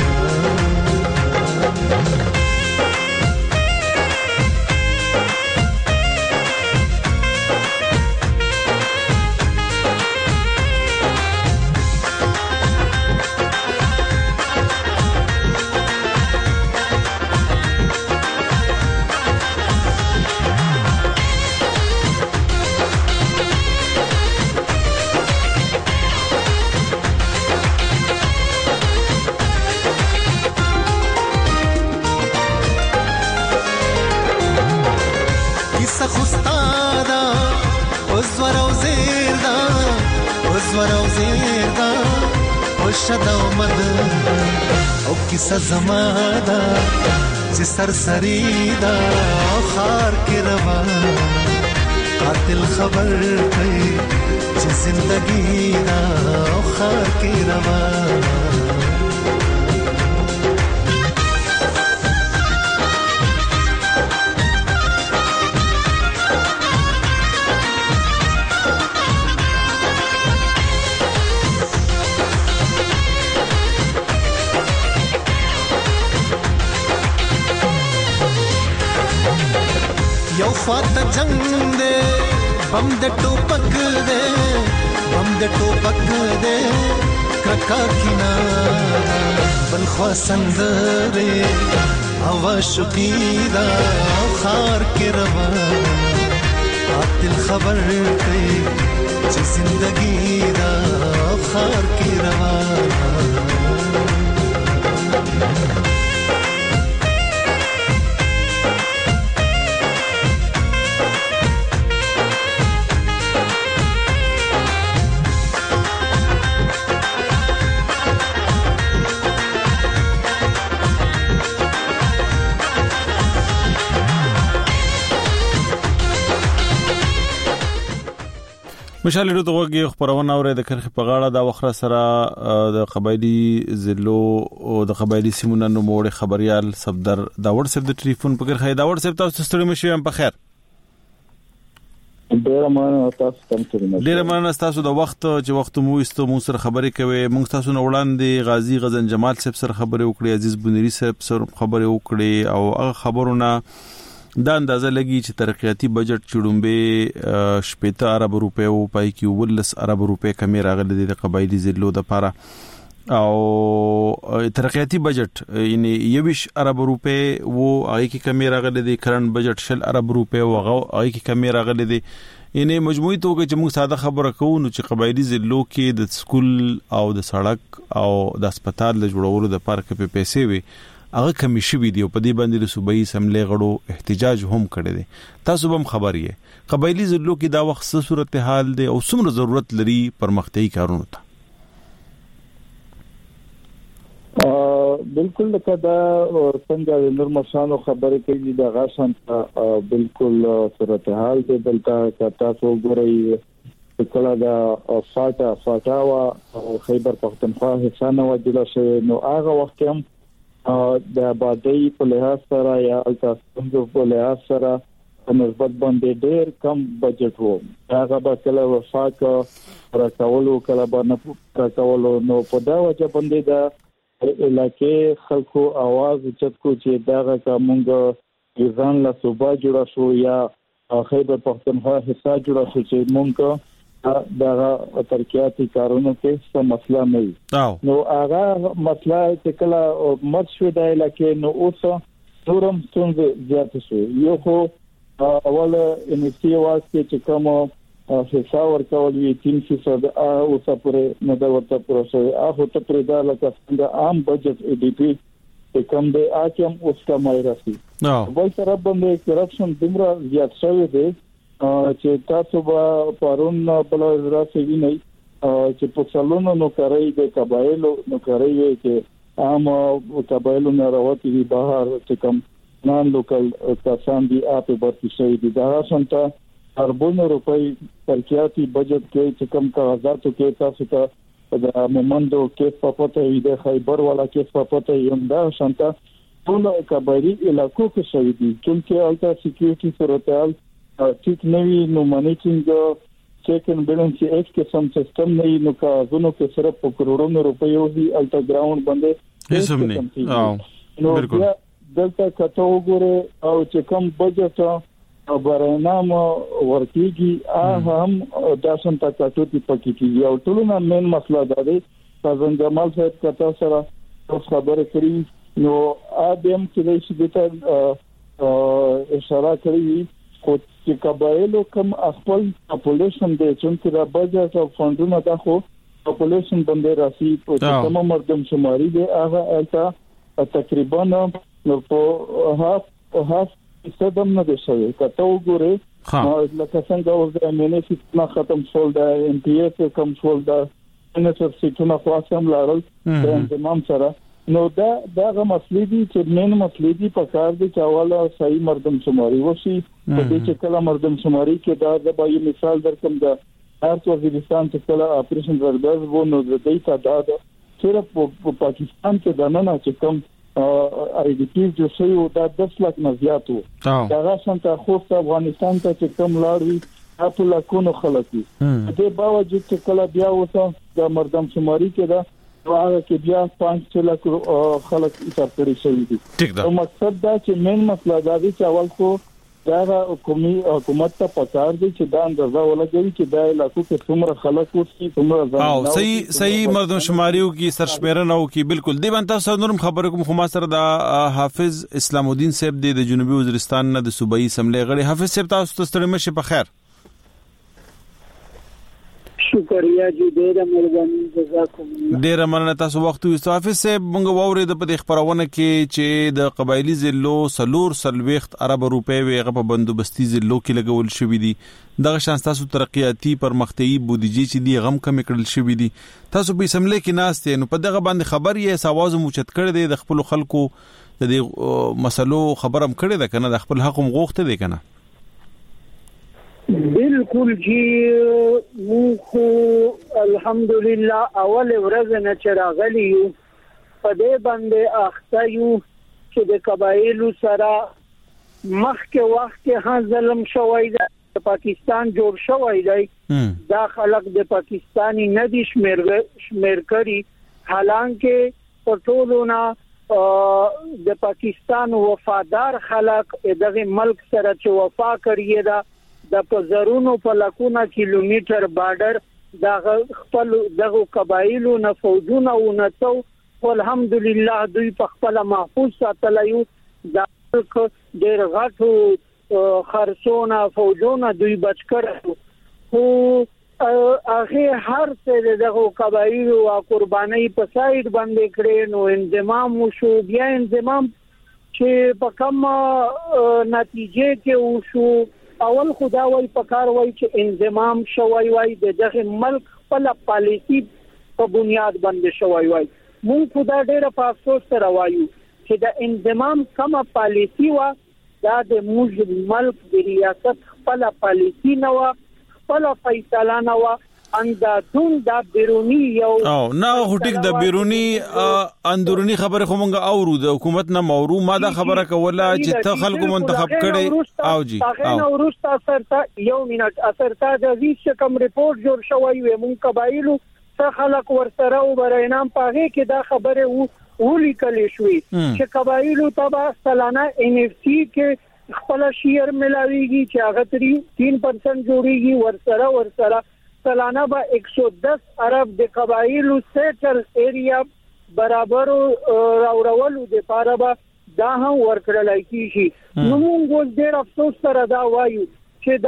زمادا چې سرسری دا خار کې روان قاتل خبر کوي چې زندگی دا خار کې روان فات جنگ دے بم دے ٹوپک دے کرکا کنارا بلخوا سندرے ہوا شقیدہ خار کے روان قاتل خبر کئی چی زندگی دا خار کے روان مشال له دغه خبرونه اورې د کرخ په غاړه د وخره سره د قبایلی ضلعو او د قبایلی سیمونو نوموړي خبريال صفدر دا واتساپ د ټلیفون په کرخه دا واتساپ تاسو ستړي مشي په خیر ډیر مننه تاسو د وخت چې وخت مو استو مو سره خبرې کوي مونږ تاسو نو وړاندې غازی غزن جمال صاحب سره خبرې وکړې عزیز بنيري صاحب سره خبرې وکړې او هغه خبرونه دا اندازه لګي چې ترقیاتی بجټ چړومبه 17 ارب روپے او پای کې 19 ارب روپے کمی راغلي د قبایلی ضلعو د لپاره او ترقیاتی بجټ یعنی 20 ارب روپے وو هغه کې کمی راغلي د کرنٹ بجټ 10 ارب روپے او هغه کې کمی راغلي دي یعنی مجموعي توګه چې موږ ساده خبره کوو نو چې قبایلی ضلعو کې د سکول او د سړک او د هسپتال د جوړولو د پارک په پیسې وي هغه کمی شوی دی او په دې باندې د صوبایي سملې غړو احتجاج هم کړی دی تاسو هم خبر یې قبایلی ضلعو کې دا وخت څه صورتحال دی او څومره ضرورت لري پرمختیايي کارونو ته بالکل لکه دا څنګه نور مشانو خبرې کوي دا غاشن بالکل صورتحال دی دلته تاسو ګورئ کله دا فاټاوا خیبر پختونخوا حصانه وجله شوی نو هغه وخت هم د آبادی په لحاظ سره یا التاسو په لحاظ سره نسبت باندې ډېر کم بجټ وو هغه به کله وفاق راکولو کله باندې راکولو نو په دا وجه باندې دا علاقې خلکو आवाज چتکو چې داغه کومګ ځان له صوبا جوړ شو یا خیبر پختونخوا حصہ جوړ شو چې مونږ دا ترقیاتی کارونو کې څه مسله نه وي نو هغه مسله چې کله مرشد علاقې نو اوس تورم څنګه زیات شو یو خو اول انسي واسطه چې کوم حصہ ورکول وی 3% او سپره نه دا ورته پروسه هغه ته پرې دا لکه څنګه عام بجټ EDP چې کوم دی اکم اوس کمای راسي په سره باندې کرپشن دمر زیات شوی دی چې تاسو به پرون بل راځي ویني چې په څلونو نو کوي د قبایلو نو کوي چې عام قبایلو نه راوتی دي بهر چې کوم نان لوکل کسان دي اپ ورته شي دي دا څنګه اربونو روپۍ ترقیاتی بجټ کې چې کوم کاغذاتو کې تاسو ته د مومندو کې په پته وي د خیبر والا کې په پته یم دا څنګه ټول قبایلی علاقو کې شوی دي چې الټا سکیورټي صورتحال ټیک نوی نو مانیټینګ چیک ان بیلنس ایکټ کې سم سیستم نه نو کازونو کې صرف په کروڑونو روپیو دی الټا ګراوند باندې هیڅ نه نو دلته کته وګوره او چې کوم بجټ برنامه ورتيږي هم د څنګه کټوتی پکې کیږي او ټولنه مین مسله ده چې جمال صاحب کته سره خبره کړی نو ادم چې د شګته اشاره کړی خو چې قبایلو کم خپل پاپولیشن دی چې دا بجټ او فندونه دا خو پاپولیشن باندې راسي په کوم مردم شماري دی هغه البته تقریبا نو په هاف صدم نه دی شوی کته وګوره لکه څنګه اوس د امنیتي ختم شول د MPF کم شول د نصف سیټونه خاصم لارل د انضمام سره نو دا مسلې دي چې مین مسلې دي په کار دي چې اوله صحیح مردم شماري وشي په دې چې کله مردم شماري کې دا د بای مثال درکم د هر وزیرستان چې کله اپریشن ورګز وو نو د دې تعداد صرف په پاکستان کې د نن چې کوم IDP جو شوی دا 10 لک نه زیات وو دا څنګه خو افغانستان ته چې کم لاړ په لکونو خلک دي د باوجود چې کله بیا وته د مردم شماري کې دا هغه کې بیا 5 لک خلک ایثار کړی شوی دي او مقصد دا چې مین مسله دا دی چې اول خو دا حکومت ته پکار دي چې دا اندازه ولګوي چې دا علاقو کې څومره خلک ورسي څومره او صحیح مردم شماریو کې سرشمیرنه او کې بالکل دی باندې تاسو نورم خبرو کوم خو ما سره د حافظ اسلام الدین صاحب د جنوبي وزیرستان نه د صوبایي سملې غړي حافظ صاحب تاسو ته ستړي مشه په خیر شکریا جی ډیره مهرباني جزاکم الله ډیره مننه تاسو وخت یو حافظ صاحب موږ وورید په خبرونه کې چې د قبایلی ضلعو سلور سلويخت ارب روپے ویغه په بندوبستي ضلعو کې لګول شوې دي دغه شان تاسو ترقیاتی پرمختیايي بودیجې چې دی غم کم کړل شوې دي تاسو په سملې کې ناشته نو په دغه باندې خبر یې ساواز موچت کړی دی د خپل خلکو د دې مسلو خبرم کړی ده کنه د خپل حق مغوخته دی کنه بالکل جی مو الحمدلله اول ورځ نه چراغلی په دې باندې اخته یو چې د قبایلو سره مخکې وخت ها ظلم شوی دی پاکستان جوړ شوی دی دا خلک د پاکستانی نه دي شمیر کړي حالانکه په ټولونه د پاکستان وفادار خلک دغه ملک سره چې وفا کړی دا د پزرونو په لکونه کیلومتر بارډر د خپل دغه قبایلو نه فوجونه ونڅو الحمدلله دوی په خپل محفوظ ساتلایو د ډېر غټو خرڅونه فوجونه دوی بچ کړو خو هغه هر څه دغه قبایلو او قرباني په ساید باندې کړي نو انضمام وشو بیا انضمام چې په کوم نتیجه کې وشو اول خدا وای پکار وای چې انضمام شوی وای دغه ملک خپل پالیسی په بنیاد باندې شوی وای مونږ خدا ډېر په افسوس سره وایو چې د انضمام کومه پالیسی وا دا د موږ ملک د ریاست خپل پالیسی نه وا خپل فیصله نه وا اندازون د بیرونی یو او نه هټیک د بیرونی اندرونی خبره خو مونږ اورو د حکومت نه مورو ما دا خبره کوله چې ته خلکو منتخب کړي او جی هغه وروسته اثرته یو منټ اثرته د هیڅ کوم ریپورت جوړ شوی و مونږ قبایلو څخه خلک ورسره و برینام پاغه کې دا خبره ولیکل شوې چې قبایلو تبع سالانه NFT کې خپل شیر ملاويږي چې هغه 3% جوړيږي ورسره سالانه به 110 ارب د قبایلو سیټل ایریا برابر راوړولو د پاره به دا هم ورکړلای کیږي نو موږ ډېر افسوس سره دا وایو چې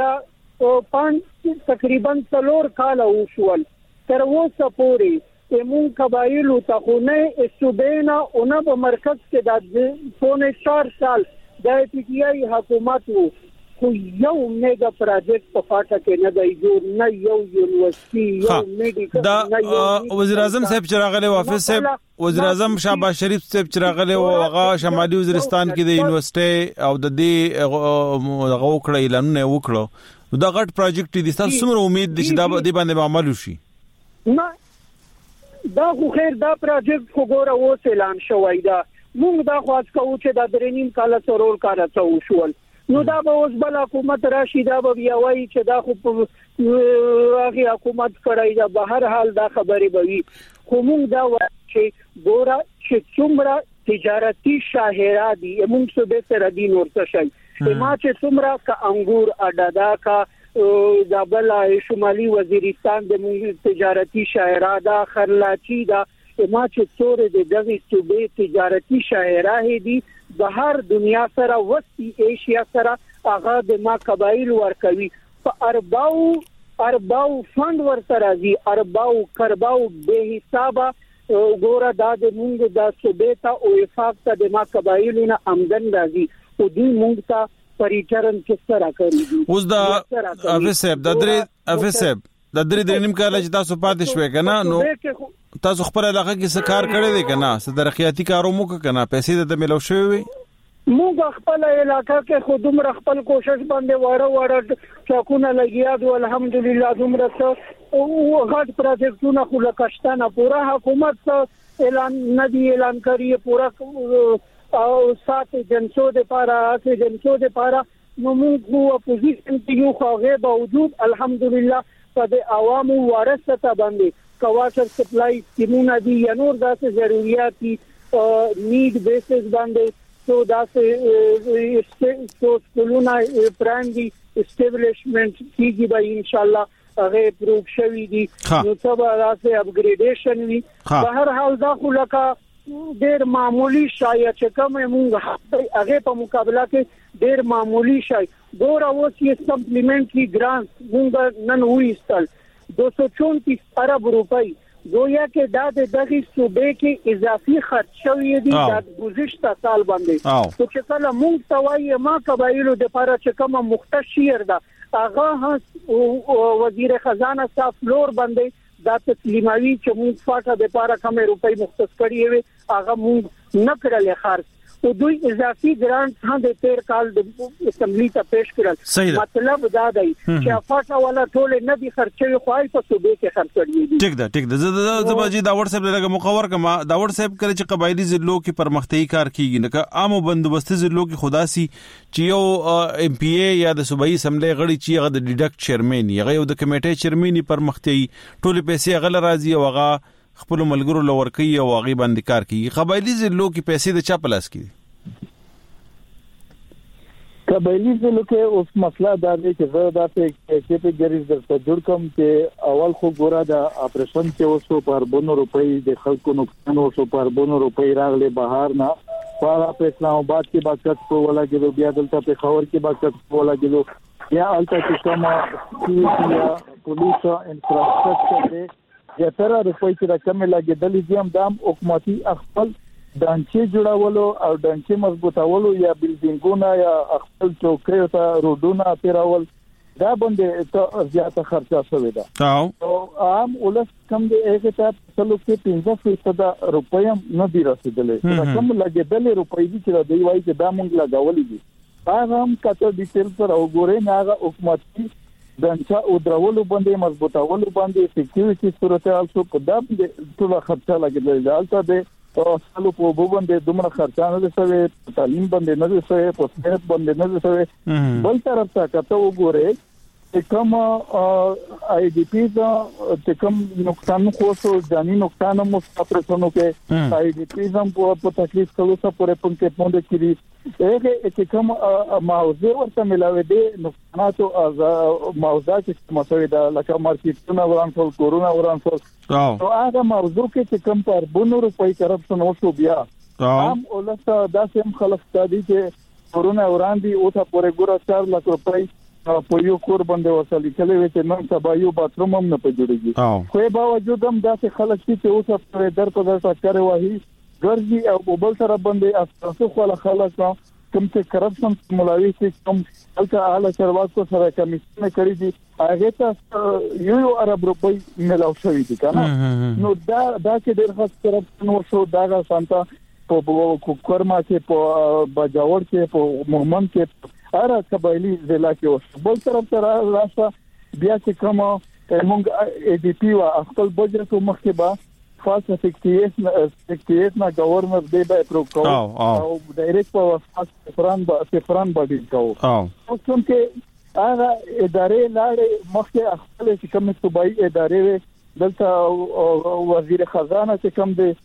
دا تقریبا 4 کال وشول تر اوسه پورې مون قبایلو ته خو نه صوبینا او نه په مرکز کې د 4 سال د پی ټی آی حکومت خو یو میگا پروجیکټ په فاټه کې نه دی جوړ نه یو یونیورسيټي یو میډیکل دا وزیر اعظم صاحب چراغله وافظ صاحب وزیر اعظم شهباز شریف صاحب چراغله او هغه شمالي وزیرستان کې د یونیورسيټي او د دې هغه وکړه اعلانونه وکړو دا غټ پروجیکټ دي تاسو څومره امید دي چې دا باندې عمل وشي نه دا خو خیر دا پروجیکټ خو ګوره اوس اعلان شوی دا موږ دا خواست کوو چې دا درنیم کال سرور کار څو شول نو دا به اوس بل حکومت راشي دا به بیا وایي چې دا خو هغه حکومت کړی دا به هر حال دا خبرې به وي خو موږ دا وایو چې ګوره چې څومره تجارتي شاهرا دي موږ څه به سره دي نور څه شي ما چې څومره کا انګور اډادا کا دا بل شمالي وزیرستان د تجارتي شاهرا دا خرلاچی دا ما چې څور د دغه صوبې تجارتي شاهرا دي بهر دنیا سره وسطي ایشیا سره هغه د ما قبایل ورکوي په ارباو فند ورسره دي ارباو کرباو به حسابه ګوره دا د موږ د صوبې ته او افاق ته د ما قبایلونه آمدن راځي او دوی موږ ته پریچرن کس سره کوي اوس دا افسب د درې نیم کال چې تاسو پاتې شوي کنه نو تاسو خپل علاقه کې سکار کړی دی کنه صدرخیاتی کارو مو کنه پیسې د ملو شوی وي موږ خپل علاقه کې خودم خپل کوشش باندې واره چاکونه لګیا دي الحمدلله دومره او غټ پروجیکټونه خو لکشتانه پورا حکومت اعلان ندی اعلان کړی پورا او سات جنسو د پارا نو موږ اپوزیشن کې یو خواغه باوجود الحمدلله په عوامو ورثه باندې کواټر سپلای سکیمونه دي یا نور داسې ضرورت دي نیډ بیسز باندې سو داسې سکولونه پراندي اسټابلیشمنت کیږي به ان شاء الله هغه پروف شوی دي نو سبا داسې اپګریډیشن وي په هر حال دا خو لکه ډېر معمولی شای چې کوم موږ هغه په مقابله کې ډېر معمولی شای ګور اوس یې سپلیمنټري ګرانټ موږ نن وېستل 234 ارب روپۍ گویا کې دا د دغه صوبې کې اضافي خرچ شوی دی د گذشته سال باندې خو چې کله موږ توای ما قبایلو د لپاره چې کومه مختصر ده هغه وزیر خزانه صاحب فلور باندې دا تسلیموي چې موږ فاټه د لپاره کومه روپۍ مختص کړی وي هغه موږ نه کړل خرڅ او دوی اضافي ګرانټ هم د تیر کال د اسمبلی ته پیش کړل مطلب دا دی چې افاټا ولا ټول نه دي خرچوي خوای په صوبې کې خرڅړي دي ټیک ده زه باجی دا واتس اپ لګه مخور کما دا واتس اپ کړي چې قبایلی ضلعو کې پرمختګي کار کیږي نه عامو بندوبستي ضلعو کې خداسي چې یو ام پی ای یا د صوبایي اسمبلی غړي چې هغه د ډیډکټ چیرمن یا یو د کمیټې چیرمن پرمختګي ټول پیسې غل راځي او هغه خپل ملګرو لور کوي او هغه باندې کار کوي قبایلی ضلعو کې پیسې د چا پلاس کوي قبایلی ضلعو کې اوس مسله دا دی چې زه دا چې په ګریز درته جوړ کوم چې اول خو ګوره د اپریشن کې اوسو پر 200 روپۍ د خلکو نقصان اوسو پر 200 روپۍ راغلي بهر نه په اسلام آباد کې باکټ په ولا کې بیا دلته په خور کې باکټ په ولا کې یا الته چې کومه یا پولیس انفراستراکچر دی یا تر روپۍ چې راکمه لګیدلې دي هم د حکومتي خپل دانچې جوړولو او دانچې مضبوطولو یا بلډینګونه یا خپل چوکۍ ته روډونه پیراول دا باندې ته زیاته خرچه شوې ده او عام ولس کم دی هغه ته څلو کې 15% روپۍ هم نه دی رسیدلې رقم لګیدلې روپۍ دي چې دوی وایي چې دا مونږ لګولې دي هغه هم کته ډیټیل پر او ګورې نه هغه حکومتي دانچا او درولو باندې مضبوطولو باندې سکیورټي صورتحال شو په دا ټول خرچه لګیدل دالته د اصلو په وبو باندې دومره خرچه نه شوی تعلیم باندې نه شوی په صحت باندې نه شوی بل طرف ته کته وګوره چې کوم آی ډی پی دا چې کوم نقصان خو ځاني نقصان مو اپریشنو کې آی ډی پی هم په تکلیف کولو سره پورې پونکې پوند کړي هغه چې کوم موضوع ورته ملاوي دي نقصانات او موضوعات چې مسوي دا لکه مارکیټونه ورانفول کورونا ورانفول او هغه موضوع کې چې کوم پر 200 روپۍ کرپشن وشو بیا هم ولته دا سم خلک ستادي چې کورونا وراندي او ته پورې ګوره 4 لک روپۍ په یو کور باندې وصلې کله چې نن سبا یو باتروم هم نه پجوړيږي خو به باوجود هم داسې خلک چې اوس په در په در ټکر وایي ګرځي او بل سره باندې اساسو خلک کوم چې کرپشن ملاوي چې کوم الته اعلی چارواکو سره کمیشن کړی دي هغه ته یو عرب روپۍ ملاو شوی دي کنه نو دا چې ډېر خاص کرپشن وشو دا سانتا په کورما کې په بجاور کې په مومن کې اره قبایلی ضلع کې اوس بل طرف ته راځه بیا چې کوم موږ ای ډی پی وا خپل بجټ مخکې با فاس 68 نه گورنر دی به پروکو او ډایرکټ په فاس سفران باندې کوو او کوم کې هغه ادارې لاړې مخکې خپل چې کوم صوبایي ادارې دلته وزیر خزانه چې کوم دی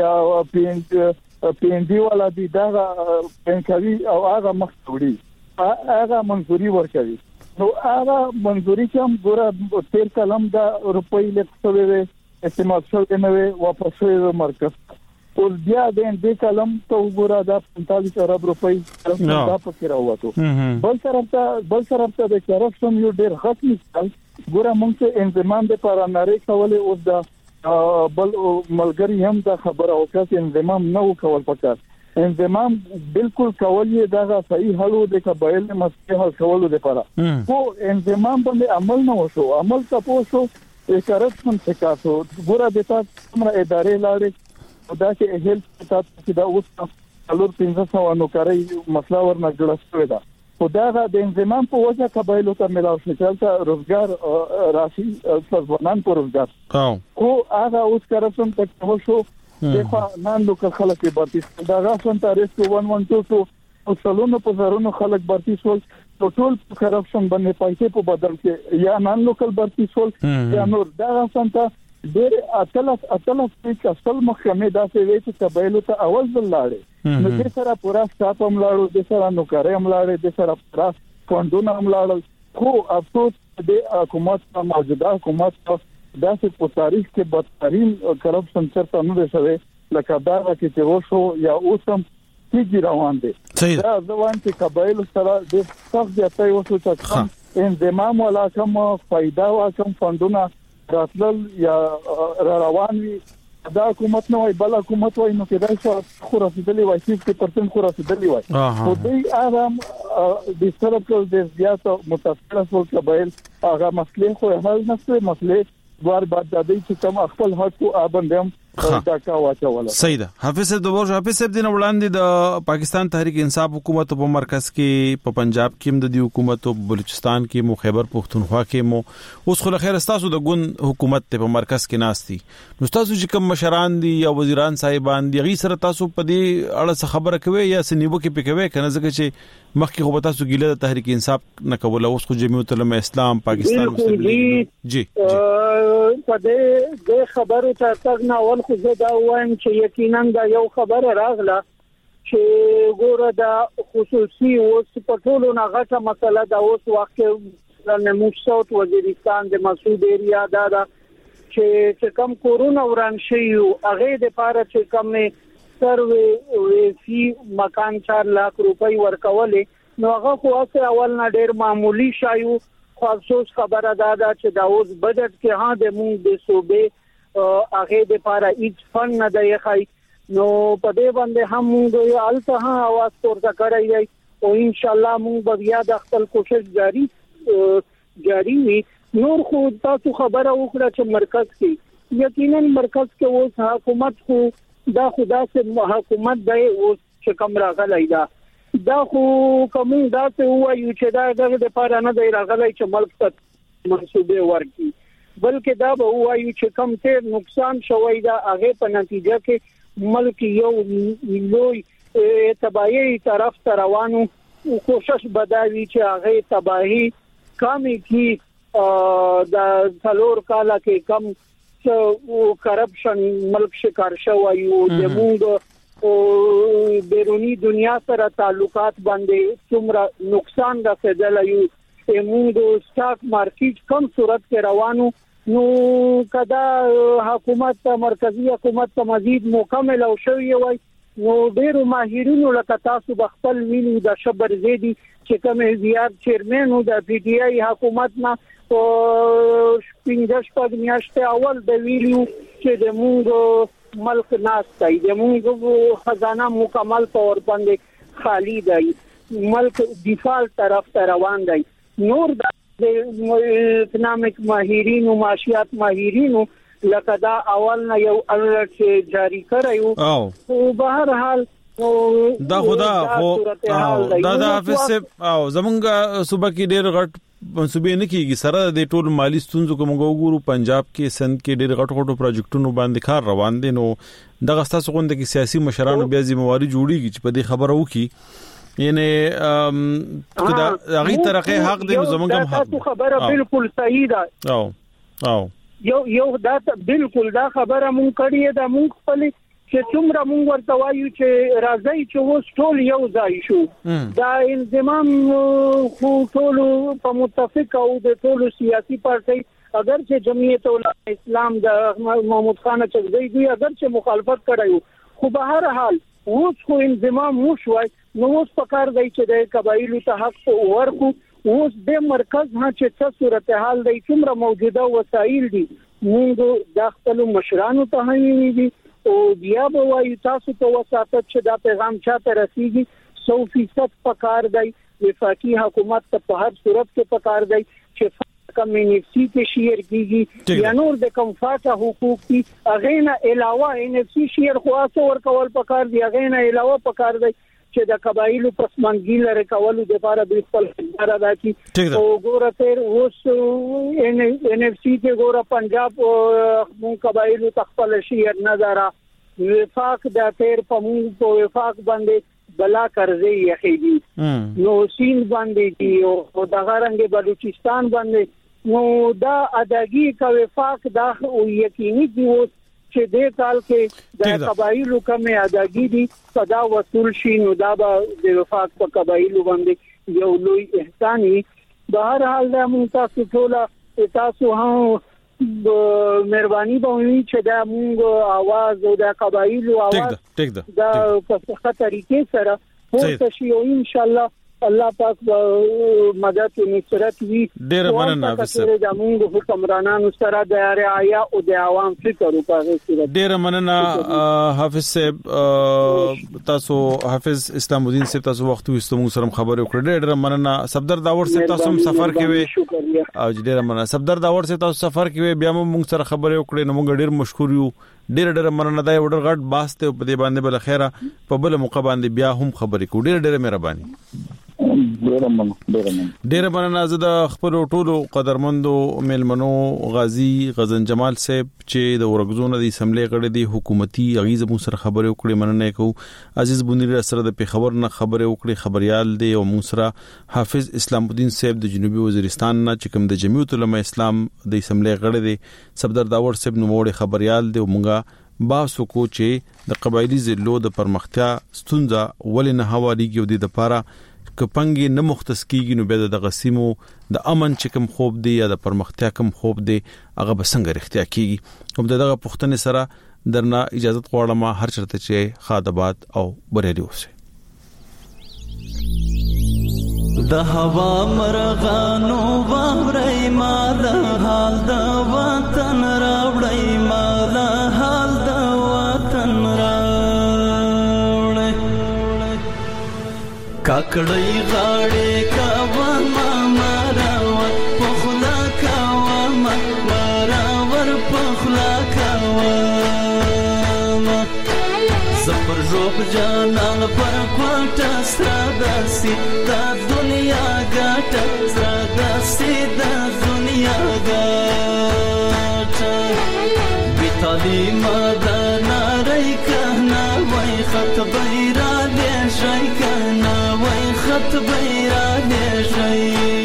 یا پی ان ډي ولا دی دا بنکوي او هغه مخوري هغه منځوري ورکوي نو هغه منځوري چې هم ګوره تیر کلم دا روپۍ لکسوي استعمال شوی نه وي واپس شوی مرکز او بیا د دې کلم ته ګوره دا 45 ارب روپۍ دا پکې راوته بل طرف ته د کرپشن یو ډېر غټ مثال ګوره موږ انضمام د پاراناري کولې او د بل ملګری هم دا خبره وکړه چې انضمام نه وکول پکار انضمام بالکل کولې دا صحیح حلو د قبایل مسله حل کولو لپاره خو انضمام باندې عمل نه وشو عمل تاسو کرپشن څخه ګوره د تاسو کومه ادارې لاړې دا چې هیلث تاسو چې دا اوس څلور 1500 نو کوي مسله ورنه جوړه شوې ده خدا د انضمام په وجه قبایلو ته ملاو شي چې روزګار راشي ځوانان په روزګار او هغه اوس کرپشن څخه وشو دغه نن لوکل خلک برتي دا غاسن تاریخ 112 او سلونو په زرونو خلک برتي شول ټول کرپشن باندې پیسې په بدل کې یا نن لوکل برتي شول یا نور دا غاسن ته ډېر اتلس چې اصل محکمه دا څه وی چې قبایلو ته اول ځل لاړې نو د سره پورا سټاپ هم لاړو د سره نوکرې هم لاړې د سره پورا فندونه هم لاړل خو افسوس د حکومت موجوده حکومت دا چې په تاریخ کې بدترین کرپشن چرته نه شوی لکه دا چې وشو یا اوسم کیږي روان دي دا ځوان چې قبایل سره د سخت ځای وشو چې انضمام ولا کوم فائدہ او کوم فندونه راتلل یا روان وي دا حکومت نو بل حکومت وای نو کې دا خو رسیدلی وای 50% خو رسیدلی وای خو دې آرام د سرکل د زیات متأثر شول قبایل هغه مسلې خو حل نه شوی مسلې دوار بعد د دې چې کوم خپل حق او ابندم ټاکا واچوله. صحیح ده. حافظ صاحب د ورځ حافظ صاحب د وړاندې د پاکستان تحریک انصاف حکومت په مرکز کې په پنجاب کې هم د دې حکومت او بلوچستان کې مو خیبر پختونخوا کې مو اوس خو خیر تاسو د ګوند حکومت په مرکز کې ناشتي. نو تاسو چې کوم مشران دي یا وزیران صاحبان دي غي سره تاسو په دې اړه خبره کوي یا سنیبو کې پکوي کنه ځکه چې مخکې خو تاسو ګیله د تحریک انصاف نه کوله اوس خو جمعیت العلماء اسلام پاکستان جی په دې خبرو ته څنګه اول خو زه دا وایم چې یقینا دا یو خبره راغله چې ګوره دا خصوصي اوس په ټولو نه غټه مسله دا اوس وخت د موسوت وزیرستان د مسعود ایریا دا چې کم کورونا وران شي هغه د پاره چې کم سروي فی مکان 4 لک روپۍ ورکولې نو هغه خو اصل اول نه ډیر معمولی شایو خو افسوس خبره ده چې دا اوس بجټ کې ها د مونږ د صوبې هغه د پاره هیڅ فن نه دی خای نو په دې باندې هم موږ الته ها आवाज پورته کړی دی او ان شاء الله موږ به بیا د خپل کوشش جاری وي. نور خو تاسو خبره وکړه چې مرکز کې یقینا مرکز کې اوس حکومت خو دا خدا سے حکومت دی او چې کوم راغلی دا خو کوم دا څه وایو چې دا د پاره نه دی راغلی چې ملک ته منسوبه ورکړي بلکې دا به وایو چې کوم څه نقصان شوی دا هغه په نتیجه کې ملک یو لوی تباہی طرف ته روانو او کوشش بداوی چې هغه تباہی کمی کی د څلور کاله کې کم او کرپشن ملک شکار شوی او د موږ او بیرونی دنیا سره تعلقات باندې څومره نقصان رسیدلی یو موږ سٹاک مارکیټ کم صورت کې روانو نو کدا حکومت مرکزی حکومت ته مزید مکمل او شوی وای نو ډیرو ماهرینو لکه تاسو بخپل ویلو د شبر زیدی چې کوم زیات چیرمن او د پی ټی آی حکومت نه او شپږ میاشتې اول د ویلو چې د موږ ملک ناشتای د موږ خزانه مکمل طور باندې خالی دی ملک ډیفالت طرف ته روان دی. نور د اکونومیک ماهرین او معاشیات ماهرین لکه دا اول نه یو الرټ جاری کړیو او بهر حال دا خدا خو دا حافظ او زمونږ صوبه کې ډېر غټ منسوبې نه کیږي سره د ټول مالی ستونزو کوم وګورو پنجاب کې سند کې ډېر غټ پروجیکټونو باندې کار روان دي نو دغه ستاسو غونډه کې سیاسي مشرانو بیا ځمواري جوړیږي چې په دې خبره وکي یعنی کدا هغه طرقه حق دي زمونږ حق خبره بالکل صحیح ده او یو دا بالکل دا خبره مونږ کړی دا مونږ خپل چې څومره مونږ ورته وایو چې راځي چې اوس ټول یو ځای شو دا انضمام خو ټول په متفق او د ټول سیاسي پارټي اگر چې جمعیت العلماء اسلام د محمود خان چغزی دی اگر چې مخالفت کړایو خو به هر حال اوس خو انضمام وشوي نو اوس پکار دی چې د قبایلو ته حق ورکو اوس د مرکز ها چې څه صورتحال دی څومره موجوده وسایل دي موږ د خپل مشرانو ته هني دي او بیا به وایي تاسو ته وساتت چې دا پیغام چاته رسیږي 100% پکار دی وفاقي حکومت ته په هر صورت کې پکار دی چې کمیونټي کې شیر کیږي یا نور د کمفاته حقوق دي اغه نه علاوه ان اف سي شیر خاصه ورکول پکار دی اغه نه علاوه پکار دی چې د قبایلو پسمنګي لري کولو د لپاره د خپل اداره راکی او ګوره تر اوس ان اف سي کې ګوره پنجاب مون قبایلو تخپل شیر نظر وفاق د تیر په مون په وفاق باندې بلا قرضې یخېدي نو سین باندې دی او د غرنګ بلوچستان باندې نو دا اداګي کا وفاق دا یقیني دی چې د کال کې د قبایلو کمه اداګي دي صدا وصول شي نو دا د وفاق په قبایلو باندې یو لوی احساني بهر حال د مونږ تاسو هم مهرباني به چې دا مونږ आवाज او د قبایلو आवाज دا په ښه طریقې سره ورته شي او ان شاء الله الله پاک مدد او نصرت وي ډېر مننه افسر د موږ حکمرانانو سره د رعایا او د عوام فکر وکړي ډېر مننه حافظ صاحب تاسو حافظ اسلام الدین صاحب تاسو وخت وستو موږ سره خبرې وکړې ډېر مننه صفدر داور صاحب تاسو سفر کې وي او ډېر مننه صفدر داور صاحب تاسو سفر کې وي بیا موږ سره خبرې وکړې نو موږ ډېر مشکور یو ډېر مننه دا وړ غټ باس ته په دې باندې بل خیره په بل موقع باندې بیا هم خبرې کو. ډېر مهرباني. ډېر مننه. زه د خپل ټولو قدرمندو ملمنو غازی غزن جمال صاحب چې د ورغزونه د اسمبلی غړي د حکومتي اغیز مو سره خبرې وکړې مننه کوم. عزیز بونیر سره د پیښور نه خبرې وکړې خبريال دی او مو سره حافظ اسلام الدین صاحب د جنوبي وزیرستان نه چې کوم د جمعیت العلماء اسلام د اسمبلی غړي دی صفدر داور صاحب نو موړ خبريال دی او مونږه باسو کو چې د قبایلی ضلعو د پرمختیا ستونزه ولې نه حوالیږي او د لپاره کپنګي نه مختص کیږي نو به د غسیمو د امن چې کوم خوب دی یا د پرمختیا کوم خوب دی هغه به څنګه رښتیا کیږي. کوم دغه پښتنې سره درنه اجازه غواړم هر چرته چې خادبات او بریالي اوسه. د هوا مرغانو ووري مال حال د وطن راوړی مال حال د وطن راوړی کاکړی غاړې کاوه ما راوت پخلا کاوه ما راور پخلا کاوه زپر روب جانان پر کوټه سراداسي دا دنیا ګټه سراداسي دا دنیا ګټه بیتالی مدنا رای کنا وای خط بیرا دې شای کنا وای خط بیرا دې شای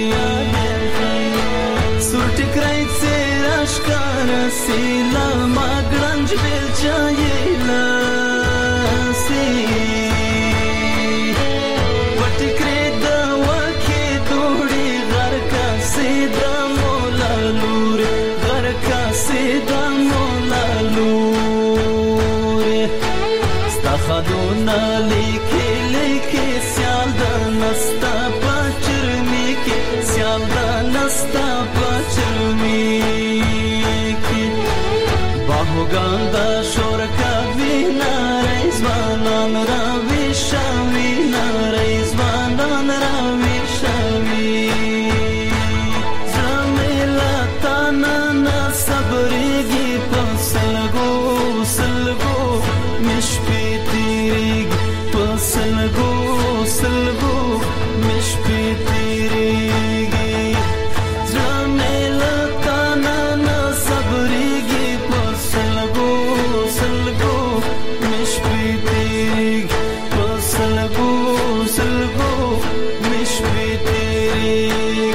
سورټ کرای سراش کار سیلا ما ګرنج بیل چایلا خدونا لیکي لیکي سیال د نستا پچرمی کې سیال د نستا پچرمی کې باهوګان د شور کا وینا رضوانان را وشاوی نا رضوانان را وشاوی زمیلا تانا نا صبرېږي پسلګو سلګو مشپی سلگو سلگو مش پی تیریگی زمیلا تانا نا صبریگی پر سلگو سلگو مش پی تیریگی پر سلگو سلگو مش پی تیریگی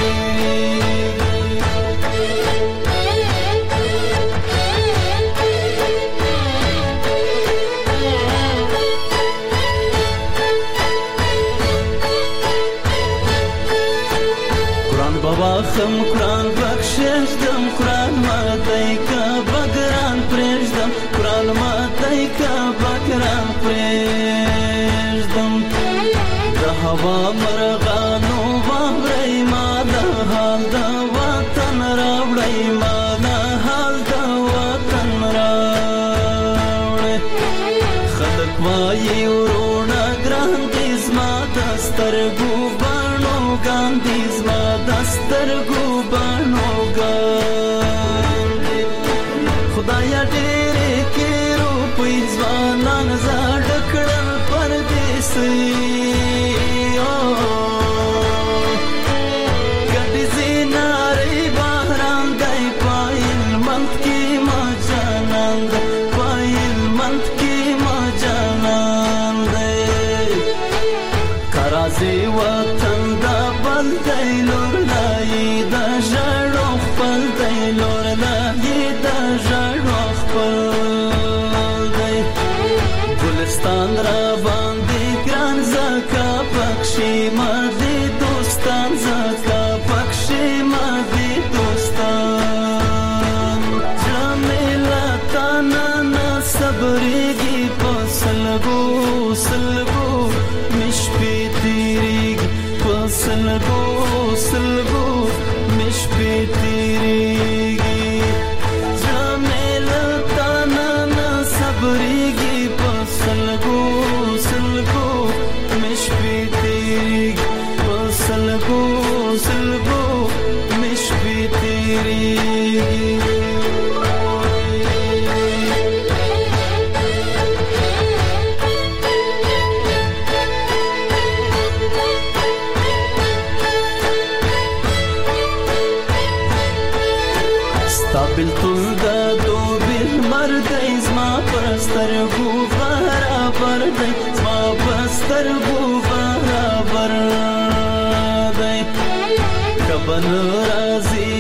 خم قرآن بخشش دم قرآن ماتای کا بگران پریش دم قرآن ماتای کا بگران پریش دم د هوا مرغانو ووري مال حال د وطن راوړی مال حال د وطن راوړی خلک وایي ورونه ګران دې زما دسترګو بڼو ګاندې زما دسترګو بڼو ګاندې خدایا ډېرې کې روپۍ ځوانان زاړه کړل پردیسي ګډې زینارې بهران دی پایل منت کې ما جانان دی پایل منت کې ما جانان دی کرازي وطن دا بل دی لور لای دا ژړو خپل دی لور لای دا ژړو خپل دی ګلستان را باندې ګران زکا پکشي ما دي دوستان زکا پکشي ما دي دوستان جمیلا تانا نا صبرېږي په سلګو سلګو مش پی تیریږي په سلګو سلګو مش پی تیریږي جمیلا تانا نا صبرېږي په سلګو سلګو مش پی تیریږي په سلګو سلګو مش پی تیریږي بسترګو برابر دی زما بسترګو برابر دی کبن راځي